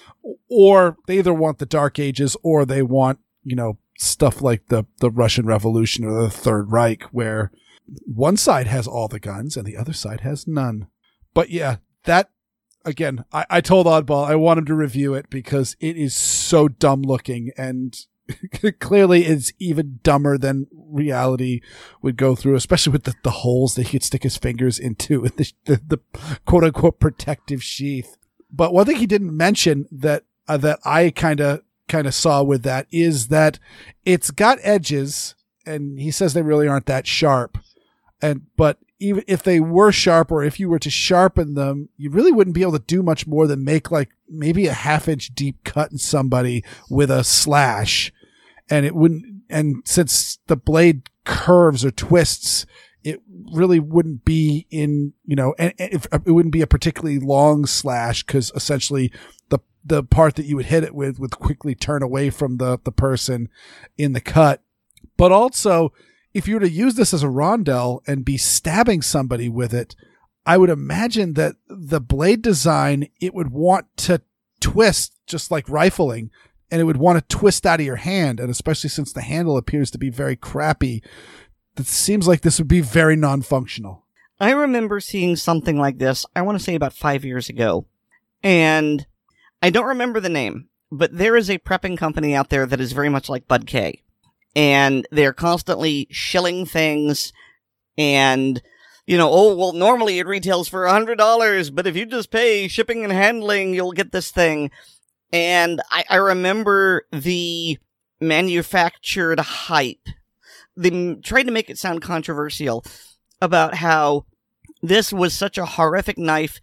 Or they either want the Dark Ages or they want, you know, stuff like the, the Russian Revolution or the Third Reich, where one side has all the guns and the other side has none. But yeah, that, again, I, I told Oddball I want him to review it because it is so dumb looking, and clearly it's even dumber than reality would go through, especially with the, the holes that he could stick his fingers into in the, the, the quote-unquote protective sheath. But one thing he didn't mention that uh, that I kind of kind of saw with that is that it's got edges, and he says they really aren't that sharp. And but even if they were sharp, or if you were to sharpen them, you really wouldn't be able to do much more than make like maybe a half inch deep cut in somebody with a slash. And it wouldn't. And since the blade curves or twists, it really wouldn't be in, you know, and it, it wouldn't be a particularly long slash, because essentially the the part that you would hit it with would quickly turn away from the, the person in the cut. But also, if you were to use this as a rondel and be stabbing somebody with it, I would imagine that the blade design, it would want to twist just like rifling, and it would want to twist out of your hand. And especially since the handle appears to be very crappy, it seems like this would be very non-functional. I remember seeing something like this, I want to say about five years ago. And I don't remember the name, but there is a prepping company out there that is very much like Bud K. And they're constantly shilling things and, you know, oh, well, normally it retails for one hundred dollars, but if you just pay shipping and handling, you'll get this thing. And I, I remember the manufactured hype. They tried to make it sound controversial about how this was such a horrific knife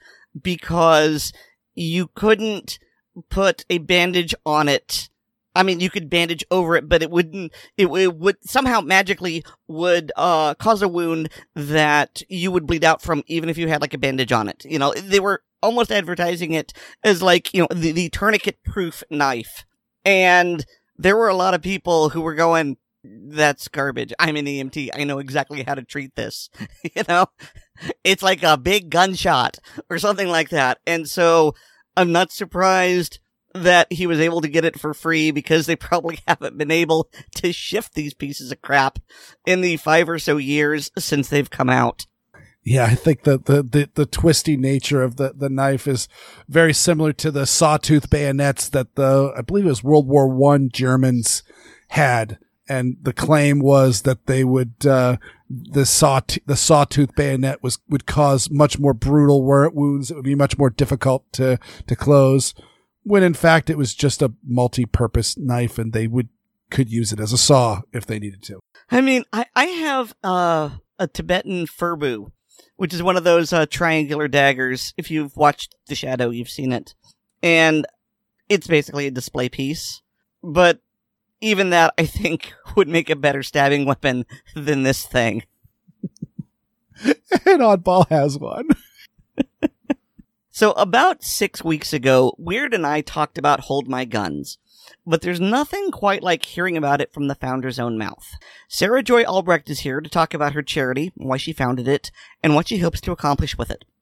because you couldn't put a bandage on it. I mean, you could bandage over it, but it wouldn't, it, it would somehow magically would, uh, cause a wound that you would bleed out from even if you had like a bandage on it. You know, they were almost advertising it as like, you know, the, the tourniquet proof knife. And there were a lot of people who were going, that's garbage. I'm an E M T. I know exactly how to treat this. You know, it's like a big gunshot or something like that. And so I'm not surprised that he was able to get it for free, because they probably haven't been able to shift these pieces of crap in the five or so years since they've come out. Yeah, I think that the, the, the twisty nature of the, the knife is very similar to the sawtooth bayonets that the, I believe it was World War One Germans had. And the claim was that they would, uh, the saw, the sawtooth bayonet was, would cause much more brutal wounds. It would be much more difficult to, to close, when in fact it was just a multi-purpose knife and they would, could use it as a saw if they needed to. I mean, I, I have, uh, a Tibetan furbu, which is one of those uh, triangular daggers. If you've watched The Shadow, you've seen it. And it's basically a display piece. But even that, I think, would make a better stabbing weapon than this thing. And Oddball has one. So about six weeks ago, Weird and I talked about Hold My Guns. But there's nothing quite like hearing about it from the founder's own mouth. Sarah Joy Albrecht is here to talk about her charity, why she founded it, and what she hopes to accomplish with it.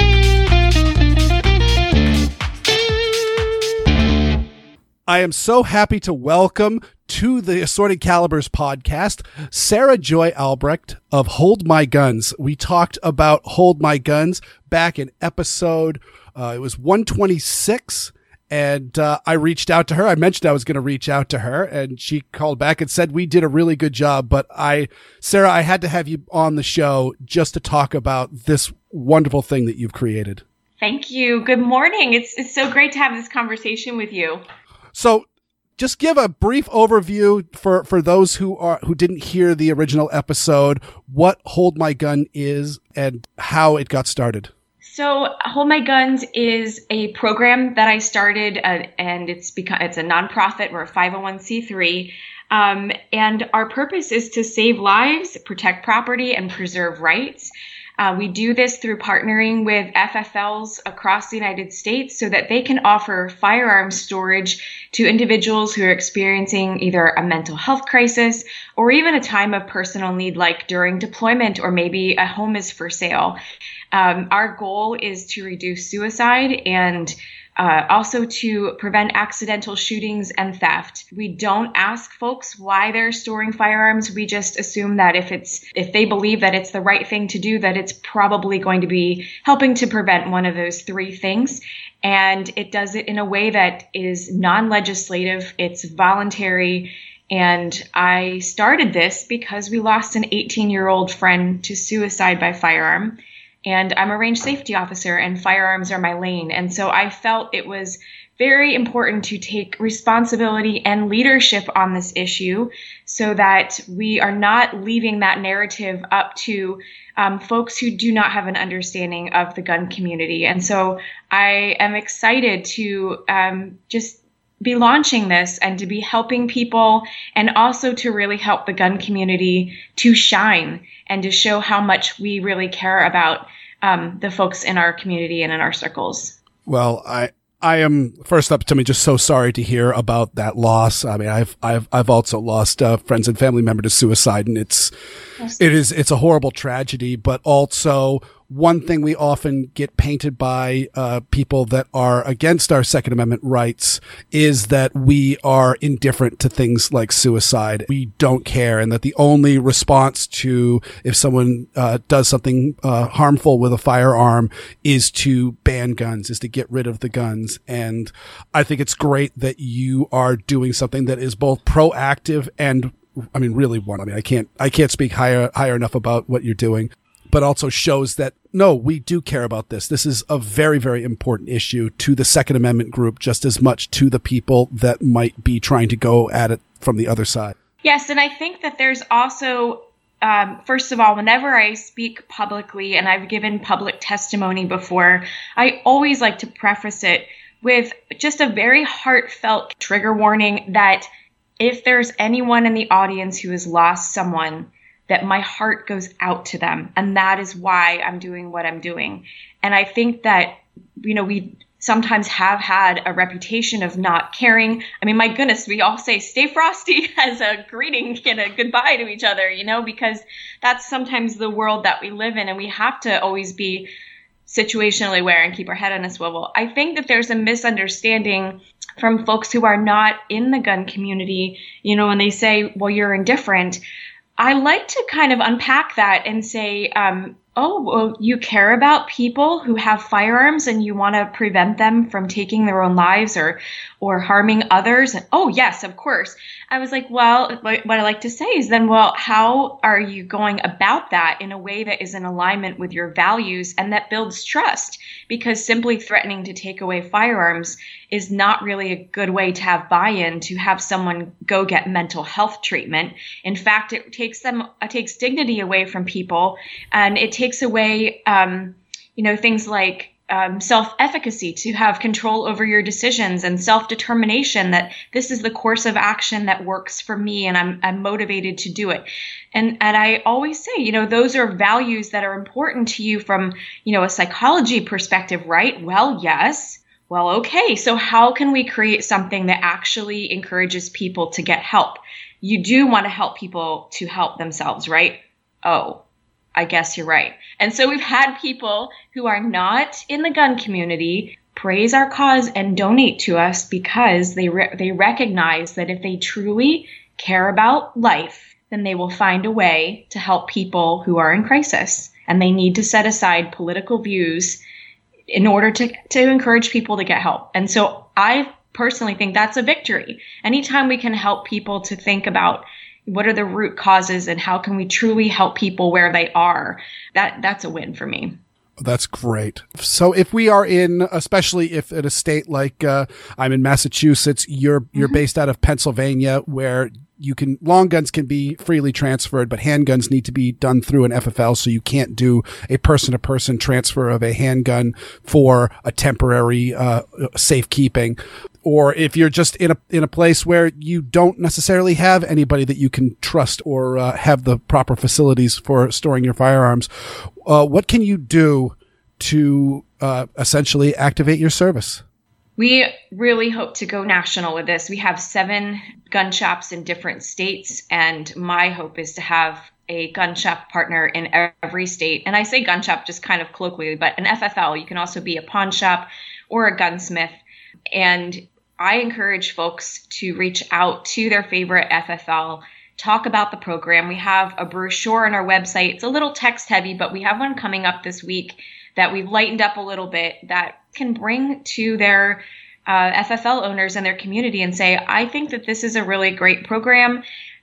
I am so happy to welcome to the Assorted Calibers podcast, Sarah Joy Albrecht of Hold My Guns. We talked about Hold My Guns back in episode, uh, it was one twenty-six. And uh, I reached out to her. I mentioned I was going to reach out to her, and she called back and said we did a really good job. But I, Sarah, I had to have you on the show just to talk about this wonderful thing that you've created. Thank you. Good morning. It's it's so great to have this conversation with you. So, just give a brief overview for, for those who are who didn't hear the original episode, what Hold My Gun is and how it got started. So Hold My Guns is a program that I started, uh, and it's become it's a nonprofit. We're a five oh one c three, um, and our purpose is to save lives, protect property, and preserve rights. Uh, we do this through partnering with F F Ls across the United States so that they can offer firearms storage to individuals who are experiencing either a mental health crisis or even a time of personal need, like during deployment or maybe a home is for sale. Um, our goal is to reduce suicide and uh, also to prevent accidental shootings and theft. We don't ask folks why they're storing firearms. We just assume that if it's if they believe that it's the right thing to do, that it's probably going to be helping to prevent one of those three things. And it does it in a way that is non-legislative. It's voluntary. And I started this because we lost an eighteen-year-old friend to suicide by firearm. And I'm a range safety officer, and firearms are my lane. And so I felt it was very important to take responsibility and leadership on this issue so that we are not leaving that narrative up to um, folks who do not have an understanding of the gun community. And so I am excited to um, just be launching this and to be helping people, and also to really help the gun community to shine and to show how much we really care about um, the folks in our community and in our circles. Well, I I am first up to me just so sorry to hear about that loss. I mean, I've I've I've also lost uh, friends and family member to suicide, and it's yes. it is it's a horrible tragedy, but also one thing we often get painted by uh people that are against our Second Amendment rights is that we are indifferent to things like suicide. We don't care, and that the only response to if someone uh does something uh harmful with a firearm is to ban guns, is to get rid of the guns. And I think it's great that you are doing something that is both proactive and, I mean, really one. I mean, I can't I can't speak higher higher enough about what you're doing, but also shows that, no, we do care about this. This is a very, very important issue to the Second Amendment group, just as much to the people that might be trying to go at it from the other side. Yes, and I think that there's also, um, first of all, whenever I speak publicly, and I've given public testimony before, I always like to preface it with just a very heartfelt trigger warning that if there's anyone in the audience who has lost someone, that my heart goes out to them. And that is why I'm doing what I'm doing. And I think that, you know, we sometimes have had a reputation of not caring. I mean, my goodness, we all say stay frosty as a greeting and a goodbye to each other, you know, because that's sometimes the world that we live in. And we have to always be situationally aware and keep our head on a swivel. I think that there's a misunderstanding from folks who are not in the gun community, you know, when they say, well, you're indifferent. I like to kind of unpack that and say, um, oh, well, you care about people who have firearms and you want to prevent them from taking their own lives or or harming others. And, oh, yes, of course. I was like, well, what I like to say is then, well, how are you going about that in a way that is in alignment with your values and that builds trust? Because simply threatening to take away firearms is not really a good way to have buy-in, to have someone go get mental health treatment. In fact, it takes them, it takes dignity away from people, and it takes away, um, you know, things like um, self-efficacy, to have control over your decisions, and self-determination that this is the course of action that works for me, and I'm I'm motivated to do it. And and I always say, you know, those are values that are important to you from, you know, a psychology perspective, right? Well, yes. Well, okay. So how can we create something that actually encourages people to get help? You do want to help people to help themselves, right? Oh, I guess you're right. And so we've had people who are not in the gun community praise our cause and donate to us because they re- they recognize that if they truly care about life, then they will find a way to help people who are in crisis. And they need to set aside political views in order to, to encourage people to get help. And so I personally think that's a victory. Anytime we can help people to think about what are the root causes and how can we truly help people where they are, that that's a win for me. That's great. So if we are in, especially if in a state like uh, I'm in Massachusetts, you're you're mm-hmm. based out of Pennsylvania, where you can long guns can be freely transferred, but handguns need to be done through an F F L. So you can't do a person to person transfer of a handgun for a temporary uh, safekeeping. Or if you're just in a in a place where you don't necessarily have anybody that you can trust or uh, have the proper facilities for storing your firearms, uh, what can you do to uh, essentially activate your service? We really hope to go national with this. We have seven gun shops in different states, and my hope is to have a gun shop partner in every state. And I say gun shop just kind of colloquially, but an F F L. You can also be a pawn shop or a gunsmith. And I encourage folks to reach out to their favorite F F L, talk about the program. We have a brochure on our website. It's a little text heavy, but we have one coming up this week that we've lightened up a little bit that can bring to their uh, F F L owners and their community and say, I think that this is a really great program.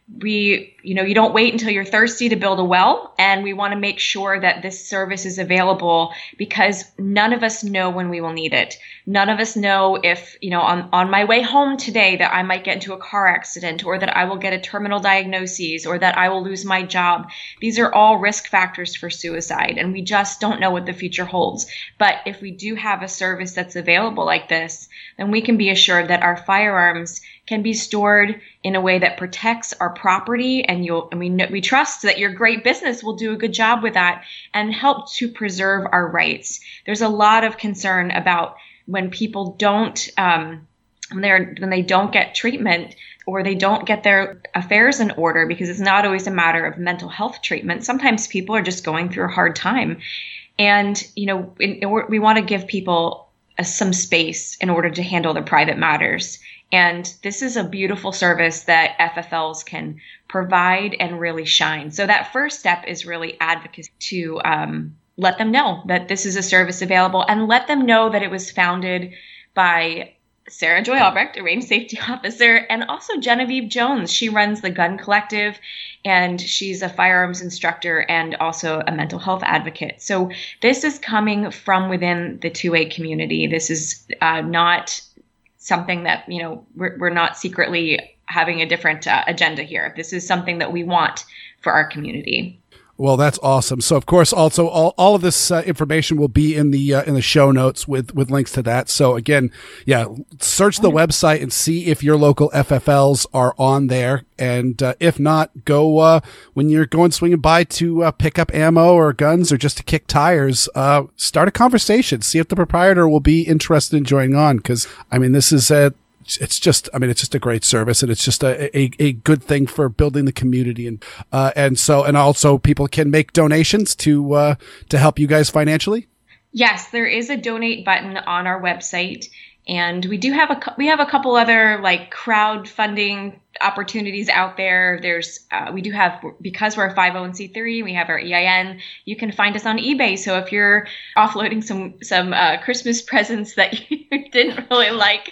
We, you know, you don't wait until you're thirsty to build a well, and we want to make sure that this service is available because none of us know when we will need it. None of us know if, you know, on, on my way home today that I might get into a car accident, or that I will get a terminal diagnosis, or that I will lose my job. These are all risk factors for suicide, and we just don't know what the future holds. But if we do have a service that's available like this, then we can be assured that our firearms can be stored in a way that protects our property, and you'll, and we know, we trust that your great business will do a good job with that and help to preserve our rights. There's a lot of concern about when people don't, um, when they're when they don't get treatment or they don't get their affairs in order, because it's not always a matter of mental health treatment. Sometimes people are just going through a hard time, and you know, in, in, we want to give people a, some space in order to handle their private matters. And this is a beautiful service that F F Ls can provide and really shine. So that first step is really advocacy, to um, let them know that this is a service available, and let them know that it was founded by Sarah Joy Albrecht, a range safety officer, and also Genevieve Jones. She runs the Gun Collective, and she's a firearms instructor and also a mental health advocate. So this is coming from within the two A community. This is uh, not something that, you know, we're, we're not secretly having a different uh, agenda here. This is something that we want for our community. Well, that's awesome. So, of course, also all, all of this uh, information will be in the uh, in the show notes with with links to that. So, again, yeah, search the website and see if your local F F Ls are on there. And uh, if not, go uh, when you're going swinging by to uh, pick up ammo or guns or just to kick tires. Uh, start a conversation. See if the proprietor will be interested in joining on. Because I mean, this is a It's just, I mean, it's just a great service, and it's just a, a, a good thing for building the community. And, uh, and so, and also people can make donations to, uh, to help you guys financially. Yes, there is a donate button on our website, And we do have a we have a couple other like crowdfunding opportunities out there. There's uh, we do have, because we're a five oh one c three, we have our E I N. You can find us on eBay. So if you're offloading some some uh, Christmas presents that you didn't really like,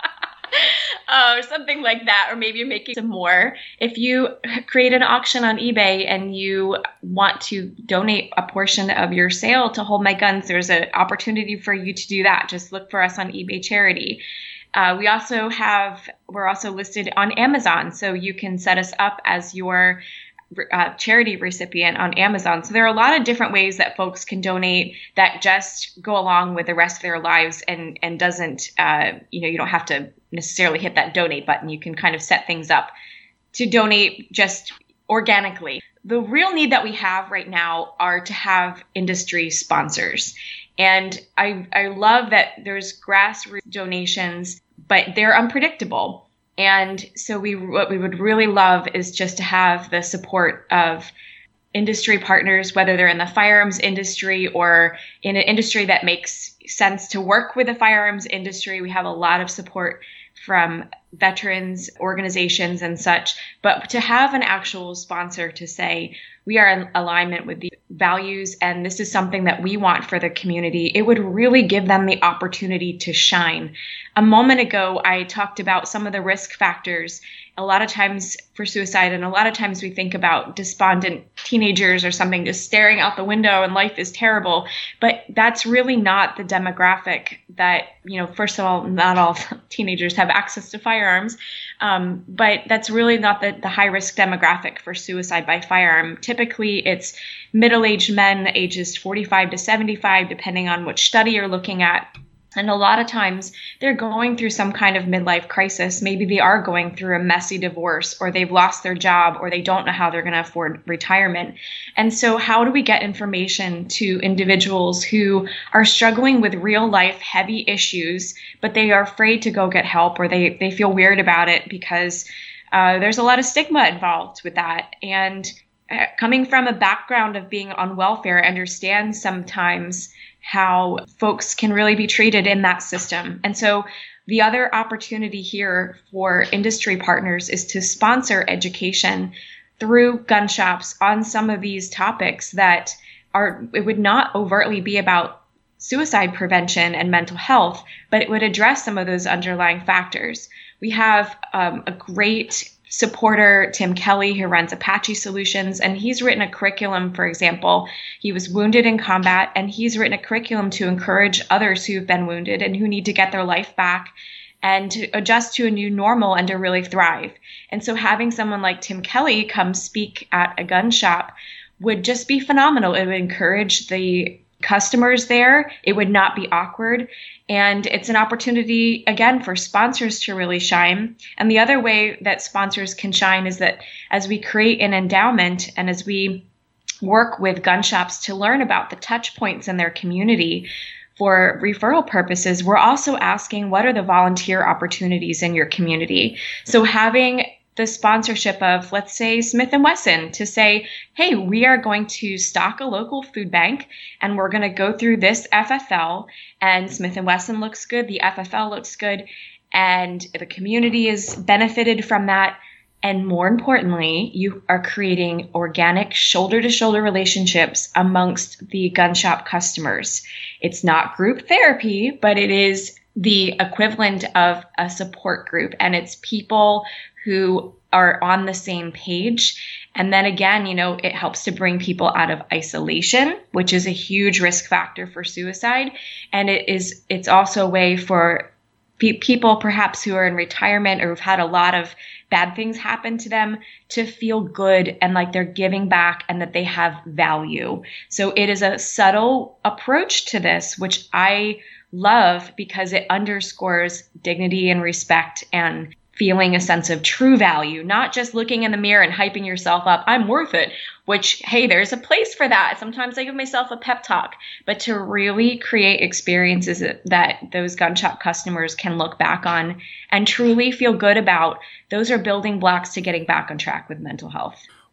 uh, or something like that, or maybe you're making some more, if you create an auction on eBay and you want to donate a portion of your sale to Hold My Guns, there's an opportunity for you to do that. Just look for us on eBay Charity. Uh, we also have, we're also listed on Amazon, so you can set us up as your uh, charity recipient on Amazon. So there are a lot of different ways that folks can donate that just go along with the rest of their lives and, and doesn't, uh, you know, you don't have to necessarily hit that donate button. You can kind of set things up to donate just organically. The real need that we have right now are to have industry sponsors. And I, I love that there's grassroots donations, but they're unpredictable. And so we what we would really love is just to have the support of industry partners, whether they're in the firearms industry or in an industry that makes sense to work with the firearms industry. We have a lot of support from veterans organizations and such, but to have an actual sponsor to say, we are in alignment with the values and this is something that we want for the community, it would really give them the opportunity to shine. A moment ago, I talked about some of the risk factors a lot of times for suicide, and a lot of times we think about despondent teenagers or something just staring out the window and life is terrible, but that's really not the demographic that, you know, first of all, not all teenagers have access to firearms, um, but that's really not the, the high-risk demographic for suicide by firearm. Typically, it's middle-aged men ages forty-five to seventy-five, depending on which study you're looking at. And a lot of times they're going through some kind of midlife crisis. Maybe they are going through a messy divorce, or they've lost their job, or they don't know how they're going to afford retirement. And so how do we get information to individuals who are struggling with real life heavy issues, but they are afraid to go get help, or they, they feel weird about it because uh, there's a lot of stigma involved with that. And uh, coming from a background of being on welfare, I understand sometimes how folks can really be treated in that system. And so the other opportunity here for industry partners is to sponsor education through gun shops on some of these topics that are, it would not overtly be about suicide prevention and mental health, but it would address some of those underlying factors. We have um, a great supporter, Tim Kelly, who runs Apache Solutions, and he's written a curriculum, for example. He was wounded in combat, and he's written a curriculum to encourage others who've been wounded and who need to get their life back and to adjust to a new normal and to really thrive. And so having someone like Tim Kelly come speak at a gun shop would just be phenomenal. It would encourage the customers there. It would not be awkward. And it's an opportunity, again, for sponsors to really shine. And the other way that sponsors can shine is that as we create an endowment and as we work with gun shops to learn about the touch points in their community for referral purposes, we're also asking, what are the volunteer opportunities in your community? So having the sponsorship of, let's say, Smith and Wesson to say, hey, we are going to stock a local food bank and we're going to go through this F F L, and Smith and Wesson looks good, the F F L looks good, and the community is benefited from that. And more importantly, you are creating organic shoulder-to-shoulder relationships amongst the gun shop customers. It's not group therapy, but it is the equivalent of a support group, and it's people who are on the same page. And then again, you know, it helps to bring people out of isolation, which is a huge risk factor for suicide. And it is, it's also a way for pe- people perhaps who are in retirement or who've had a lot of bad things happen to them to feel good and like they're giving back and that they have value. So it is a subtle approach to this, which I love because it underscores dignity and respect and feeling a sense of true value, not just looking in the mirror and hyping yourself up. I'm worth it, which, hey, there's a place for that. Sometimes I give myself a pep talk, but to really create experiences that those gun shop customers can look back on and truly feel good about, those are building blocks to getting back on track with mental health.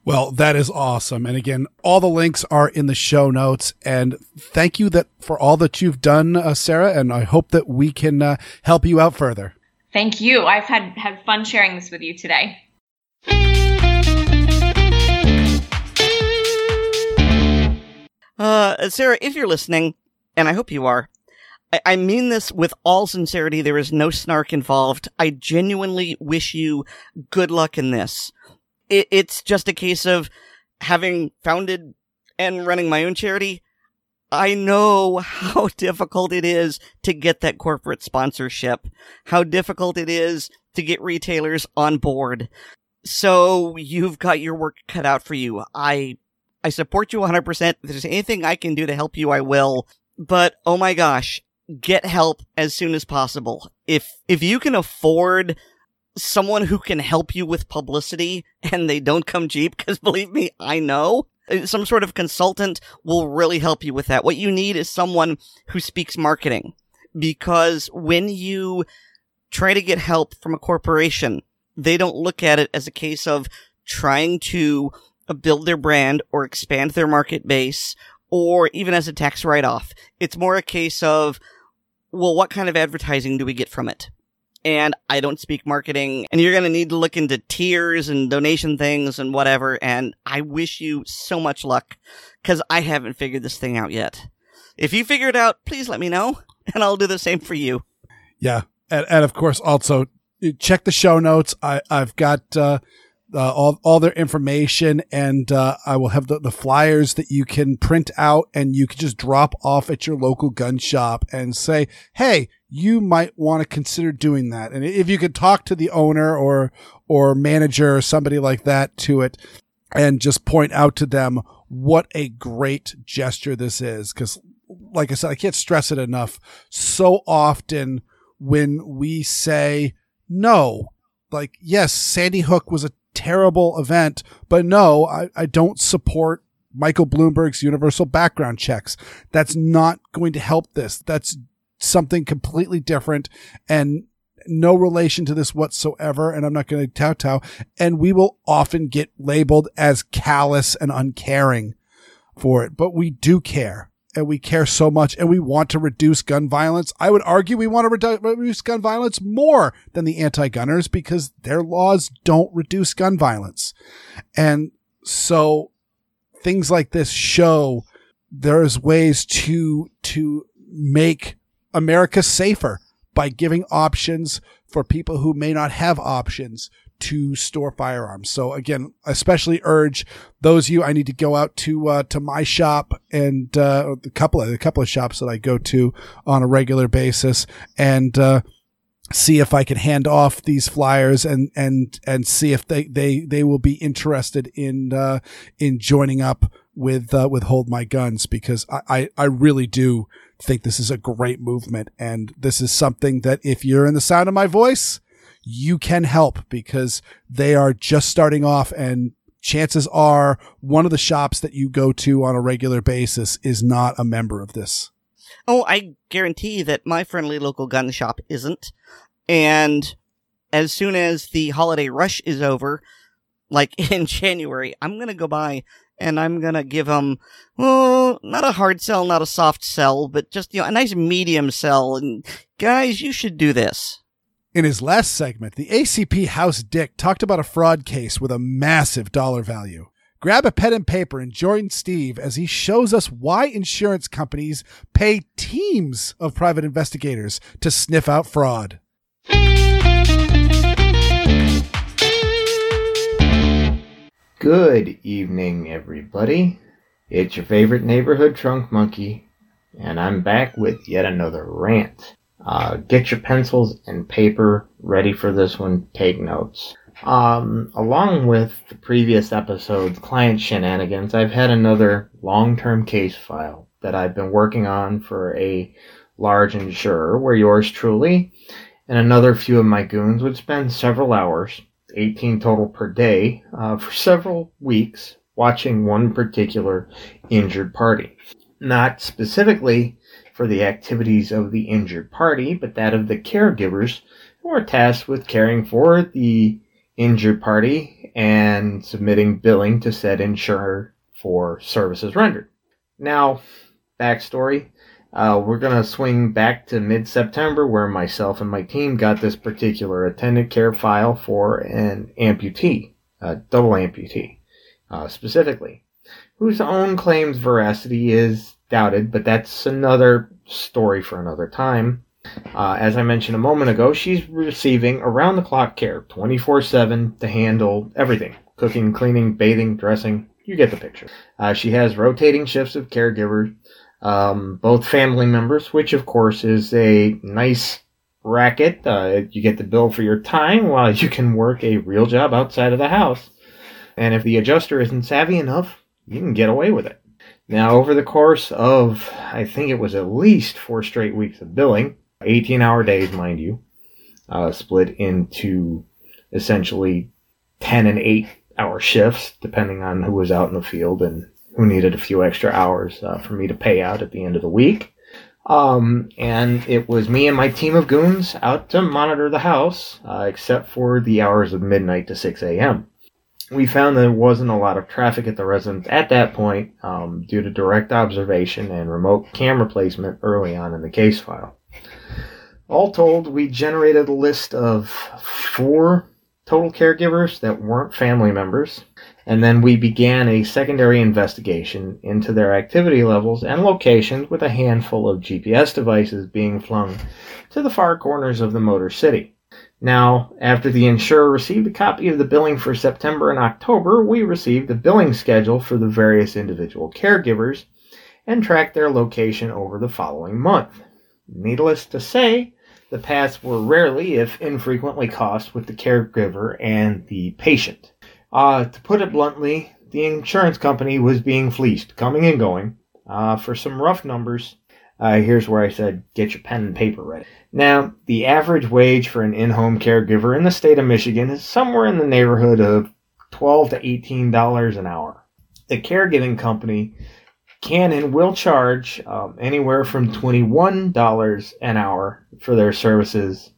Well, that is awesome. And again, all the links are in the show notes. And thank you that for all that you've done, uh, Sarah. And I hope that we can uh, help you out further. Thank you. I've had, had fun sharing this with you today. Uh, Sarah, if you're listening, and I hope you are, I, I mean this with all sincerity. There is no snark involved. I genuinely wish you good luck in this. It, it's just a case of having founded and running my own charity. I know how difficult it is to get that corporate sponsorship, how difficult it is to get retailers on board. So you've got your work cut out for you. I I support you one hundred percent. If there's anything I can do to help you, I will. But, oh my gosh, get help as soon as possible. If if you can afford someone who can help you with publicity and they don't come cheap, because believe me, I know, some sort of consultant will really help you with that. What you need is someone who speaks marketing, because when you try to get help from a corporation, they don't look at it as a case of trying to build their brand or expand their market base or even as a tax write-off. It's more a case of, well, what kind of advertising do we get from it? And I don't speak marketing, and you're going to need to look into tiers and donation things and whatever, and I wish you so much luck, because I haven't figured this thing out yet. If you figure it out, please let me know, and I'll do the same for you. Yeah, and, and of course, also, check the show notes. I, I've got uh, uh, all, all their information, and uh, I will have the, the flyers that you can print out, and you can just drop off at your local gun shop and say, hey, you might want to consider doing that. And if you could talk to the owner or or manager or somebody like that to it and just point out to them what a great gesture this is. Because, like I said, I can't stress it enough. So often when we say, no, like, yes, Sandy Hook was a terrible event, but no, I, I don't support Michael Bloomberg's universal background checks. That's not going to help this. That's something completely different and no relation to this whatsoever. And I'm not going to kowtow. And we will often get labeled as callous and uncaring for it, but we do care, and we care so much, and we want to reduce gun violence. I would argue we want to redu- reduce gun violence more than the anti-gunners, because their laws don't reduce gun violence. And so things like this show there's ways to, to make America safer by giving options for people who may not have options to store firearms. So again, especially urge those of you, I need to go out to, uh, to my shop and, uh, a couple of, a couple of shops that I go to on a regular basis, and, uh, see if I can hand off these flyers and, and, and see if they, they, they will be interested in, uh, in joining up with, uh, with Hold My Guns, because I, I, I really do think this is a great movement. And this is something that if you're in the sound of my voice, you can help, because they are just starting off, and chances are one of the shops that you go to on a regular basis is not a member of this. Oh, I guarantee that my friendly local gun shop isn't. And as soon as the holiday rush is over, like in January, I'm going to go by and I'm going to give them, well, not a hard sell, not a soft sell, but just, you know, a nice medium sell. And guys, you should do this. In his last segment, the A C P House Dick talked about a fraud case with a massive dollar value. Grab a pen and paper and join Steve as he shows us why insurance companies pay teams of private investigators to sniff out fraud. Good evening, everybody. It's your favorite neighborhood trunk monkey, and I'm back with yet another rant. Uh, get your pencils and paper ready for this one. Take notes. Um, along with the previous episode's client shenanigans, I've had another long-term case file that I've been working on for a large insurer where yours truly and another few of my goons would spend several hours, eighteen total per day, uh, for several weeks watching one particular injured party. Not specifically for the activities of the injured party, but that of the caregivers who are tasked with caring for the injured party and submitting billing to said insurer for services rendered. Now, backstory, uh, we're going to swing back to mid-September where myself and my team got this particular attendant care file for an amputee, a double amputee, uh, specifically, whose own claim's veracity is doubted, but that's another story for another time. Uh, as I mentioned a moment ago, she's receiving around-the-clock care, twenty-four seven, to handle everything. Cooking, cleaning, bathing, dressing. You get the picture. Uh, she has rotating shifts of caregivers, um, both family members, which, of course, is a nice racket. Uh, you get the bill for your time while you can work a real job outside of the house. And if the adjuster isn't savvy enough, you can get away with it. Now, over the course of, I think it was at least four straight weeks of billing, eighteen-hour days, mind you, uh, split into essentially ten and eight-hour shifts, depending on who was out in the field and who needed a few extra hours uh, for me to pay out at the end of the week. Um, and it was me and my team of goons out to monitor the house, uh, except for the hours of midnight to six a.m. We found there wasn't a lot of traffic at the residence at that point um, due to direct observation and remote camera placement early on in the case file. All told, we generated a list of four total caregivers that weren't family members, and then we began a secondary investigation into their activity levels and locations with a handful of G P S devices being flung to the far corners of the Motor City. Now, after the insurer received a copy of the billing for September and October, we received the billing schedule for the various individual caregivers and tracked their location over the following month. Needless to say, the paths were rarely, if infrequently, crossed with the caregiver and the patient. Uh, to put it bluntly, the insurance company was being fleeced, coming and going. Uh, for some rough numbers, uh, here's where I said, get your pen and paper ready. Now, the average wage for an in-home caregiver in the state of Michigan is somewhere in the neighborhood of twelve to eighteen dollars an hour. The caregiving company can and will charge um, anywhere from twenty-one dollars an hour for their services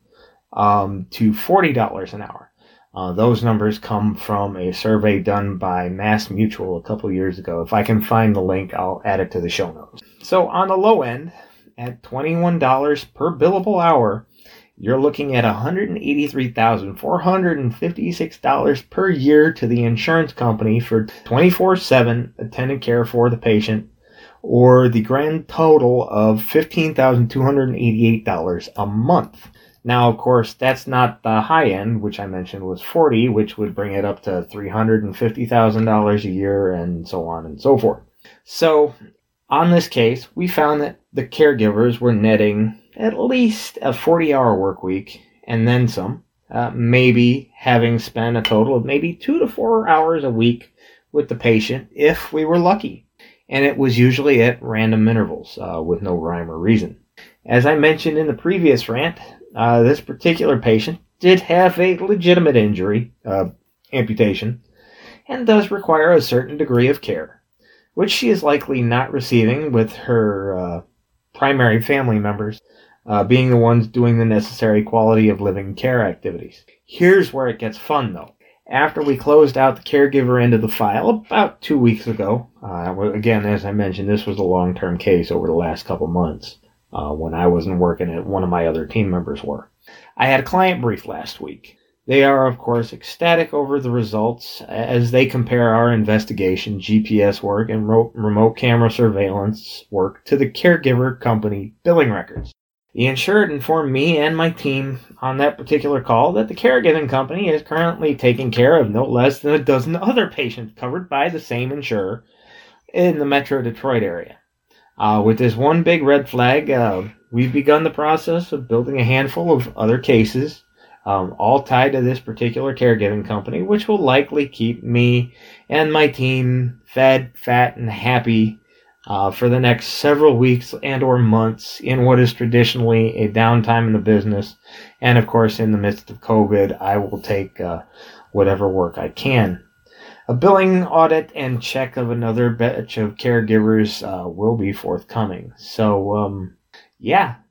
um, to forty dollars an hour. Uh, those numbers come from a survey done by Mass Mutual a couple years ago. If I can find the link, I'll add it to the show notes. So on the low end, at twenty-one dollars per billable hour, you're looking at one hundred eighty-three thousand four hundred fifty-six dollars per year to the insurance company for twenty-four seven attendant care for the patient, or the grand total of fifteen thousand two hundred eighty-eight dollars a month. Now, of course, that's not the high end, which I mentioned was forty, which would bring it up to three hundred fifty thousand dollars a year, and so on and so forth. So, on this case, we found that the caregivers were netting at least a forty-hour work week, and then some, uh, maybe having spent a total of maybe two to four hours a week with the patient, if we were lucky. And it was usually at random intervals, uh, with no rhyme or reason. As I mentioned in the previous rant, uh, this particular patient did have a legitimate injury, uh, amputation, and does require a certain degree of care, which she is likely not receiving with her uh, primary family members uh, being the ones doing the necessary quality of living care activities. Here's where it gets fun, though. After we closed out the caregiver end of the file about two weeks ago, uh, again, as I mentioned, this was a long-term case over the last couple months uh, when I wasn't working and one of my other team members were. I had a client brief last week. They are, of course, ecstatic over the results as they compare our investigation, G P S work, and remote camera surveillance work to the caregiver company billing records. The insured informed me and my team on that particular call that the caregiving company is currently taking care of no less than a dozen other patients covered by the same insurer in the Metro Detroit area. Uh, with this one big red flag, uh, we've begun the process of building a handful of other cases, um, all tied to this particular caregiving company, which will likely keep me and my team fed, fat, and happy Uh, for the next several weeks and or months in what is traditionally a downtime in the business. And of course, in the midst of COVID, I will take uh, whatever work I can. A billing audit and check of another batch of caregivers uh, will be forthcoming. So, um, yeah,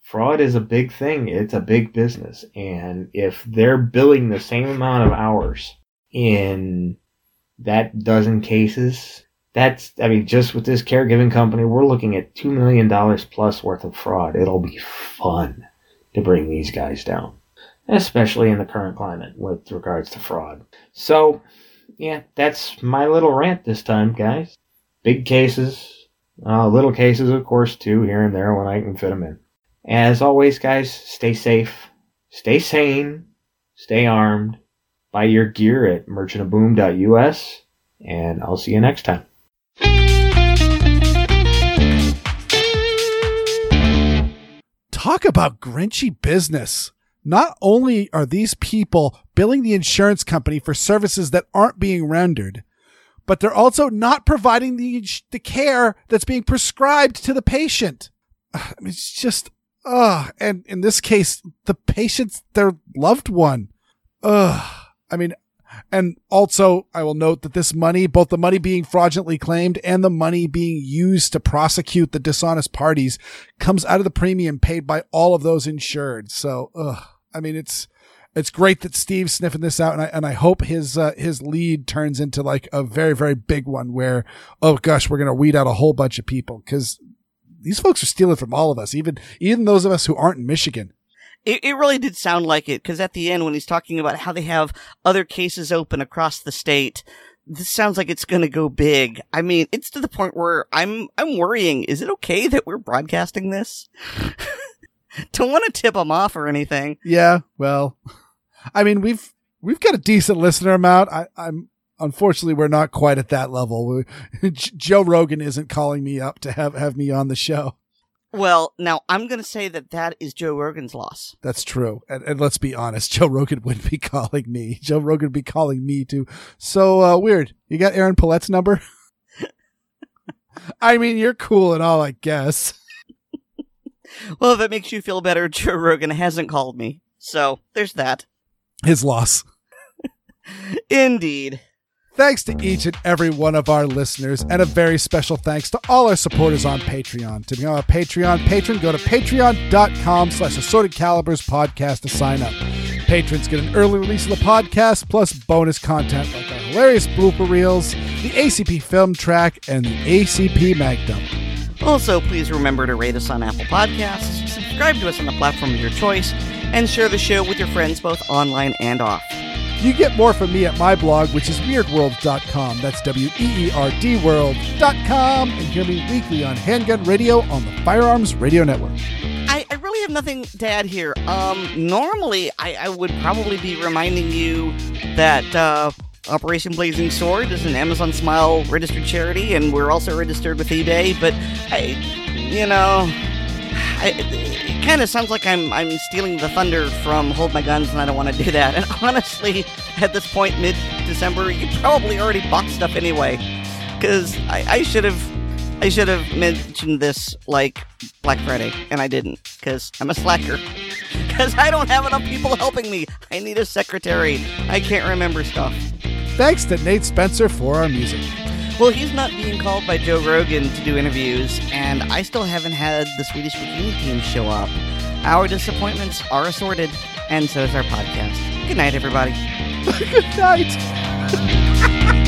fraud is a big thing. It's a big business. And if they're billing the same amount of hours in that dozen cases, that's, I mean, just with this caregiving company, we're looking at two million dollars plus worth of fraud. It'll be fun to bring these guys down, especially in the current climate with regards to fraud. So, yeah, that's my little rant this time, guys. Big cases, uh, little cases, of course, too, here and there when I can fit them in. As always, guys, stay safe, stay sane, stay armed, buy your gear at merchant of boom dot U S, and I'll see you next time. Talk about grinchy business. Not only are these people billing the insurance company for services that aren't being rendered, but they're also not providing the the care that's being prescribed to the patient. I mean, it's just, ugh. And in this case, the patient's their loved one. Ugh. I mean, and also I will note that this money, both the money being fraudulently claimed and the money being used to prosecute the dishonest parties, comes out of the premium paid by all of those insured. So, ugh. I mean, it's, it's great that Steve's sniffing this out, and I, and I hope his, uh, his lead turns into like a very, very big one where, oh gosh, we're going to weed out a whole bunch of people, because these folks are stealing from all of us, even, even those of us who aren't in Michigan. It, it really did sound like it, because at the end, when he's talking about how they have other cases open across the state, this sounds like it's going to go big. I mean, it's to the point where I'm, I'm worrying, is it okay that we're broadcasting this? Don't want to tip them off or anything. Yeah, well, I mean, we've we've got a decent listener amount. I, I'm unfortunately we're not quite at that level. We, Joe Rogan isn't calling me up to have, have me on the show. Well, now I'm going to say that that is Joe Rogan's loss. That's true, and, and let's be honest, Joe Rogan wouldn't be calling me. Joe Rogan would be calling me too. So uh, weird. You got Aaron Paulette's number? I mean, you're cool and all, I guess. Well, if it makes you feel better, Joe Rogan hasn't called me. So, there's that. His loss. Indeed. Thanks to each and every one of our listeners, and a very special thanks to all our supporters on Patreon. To become a Patreon patron, go to patreon.com slash assorted calibers podcast to sign up. Patrons get an early release of the podcast, plus bonus content like our hilarious blooper reels, the A C P film track, and the A C P Mag Dump. Also, please remember to rate us on Apple Podcasts, subscribe to us on the platform of your choice, and share the show with your friends both online and off. You get more from me at my blog, which is weird world dot com. That's W E E R D world dot com. And hear me weekly on Handgun Radio on the Firearms Radio Network. I, I really have nothing to add here. Um, normally, I, I would probably be reminding you that uh, Operation Blazing Sword is an Amazon Smile registered charity, and we're also registered with eBay, but I, you know, I, it kind of sounds like I'm I'm stealing the thunder from Hold My Guns, and I don't want to do that. And honestly, at this point, mid-December, you probably already bought stuff anyway, because I, I should have I should have mentioned this like Black Friday, and I didn't, because I'm a slacker. Because I don't have enough people helping me. I need a secretary. I can't remember stuff. Thanks to Nate Spencer for our music. Well, he's not being called by Joe Rogan to do interviews, and I still haven't had the Swedish Bikini Team show up. Our disappointments are assorted, and so is our podcast. Good night, everybody. Good night.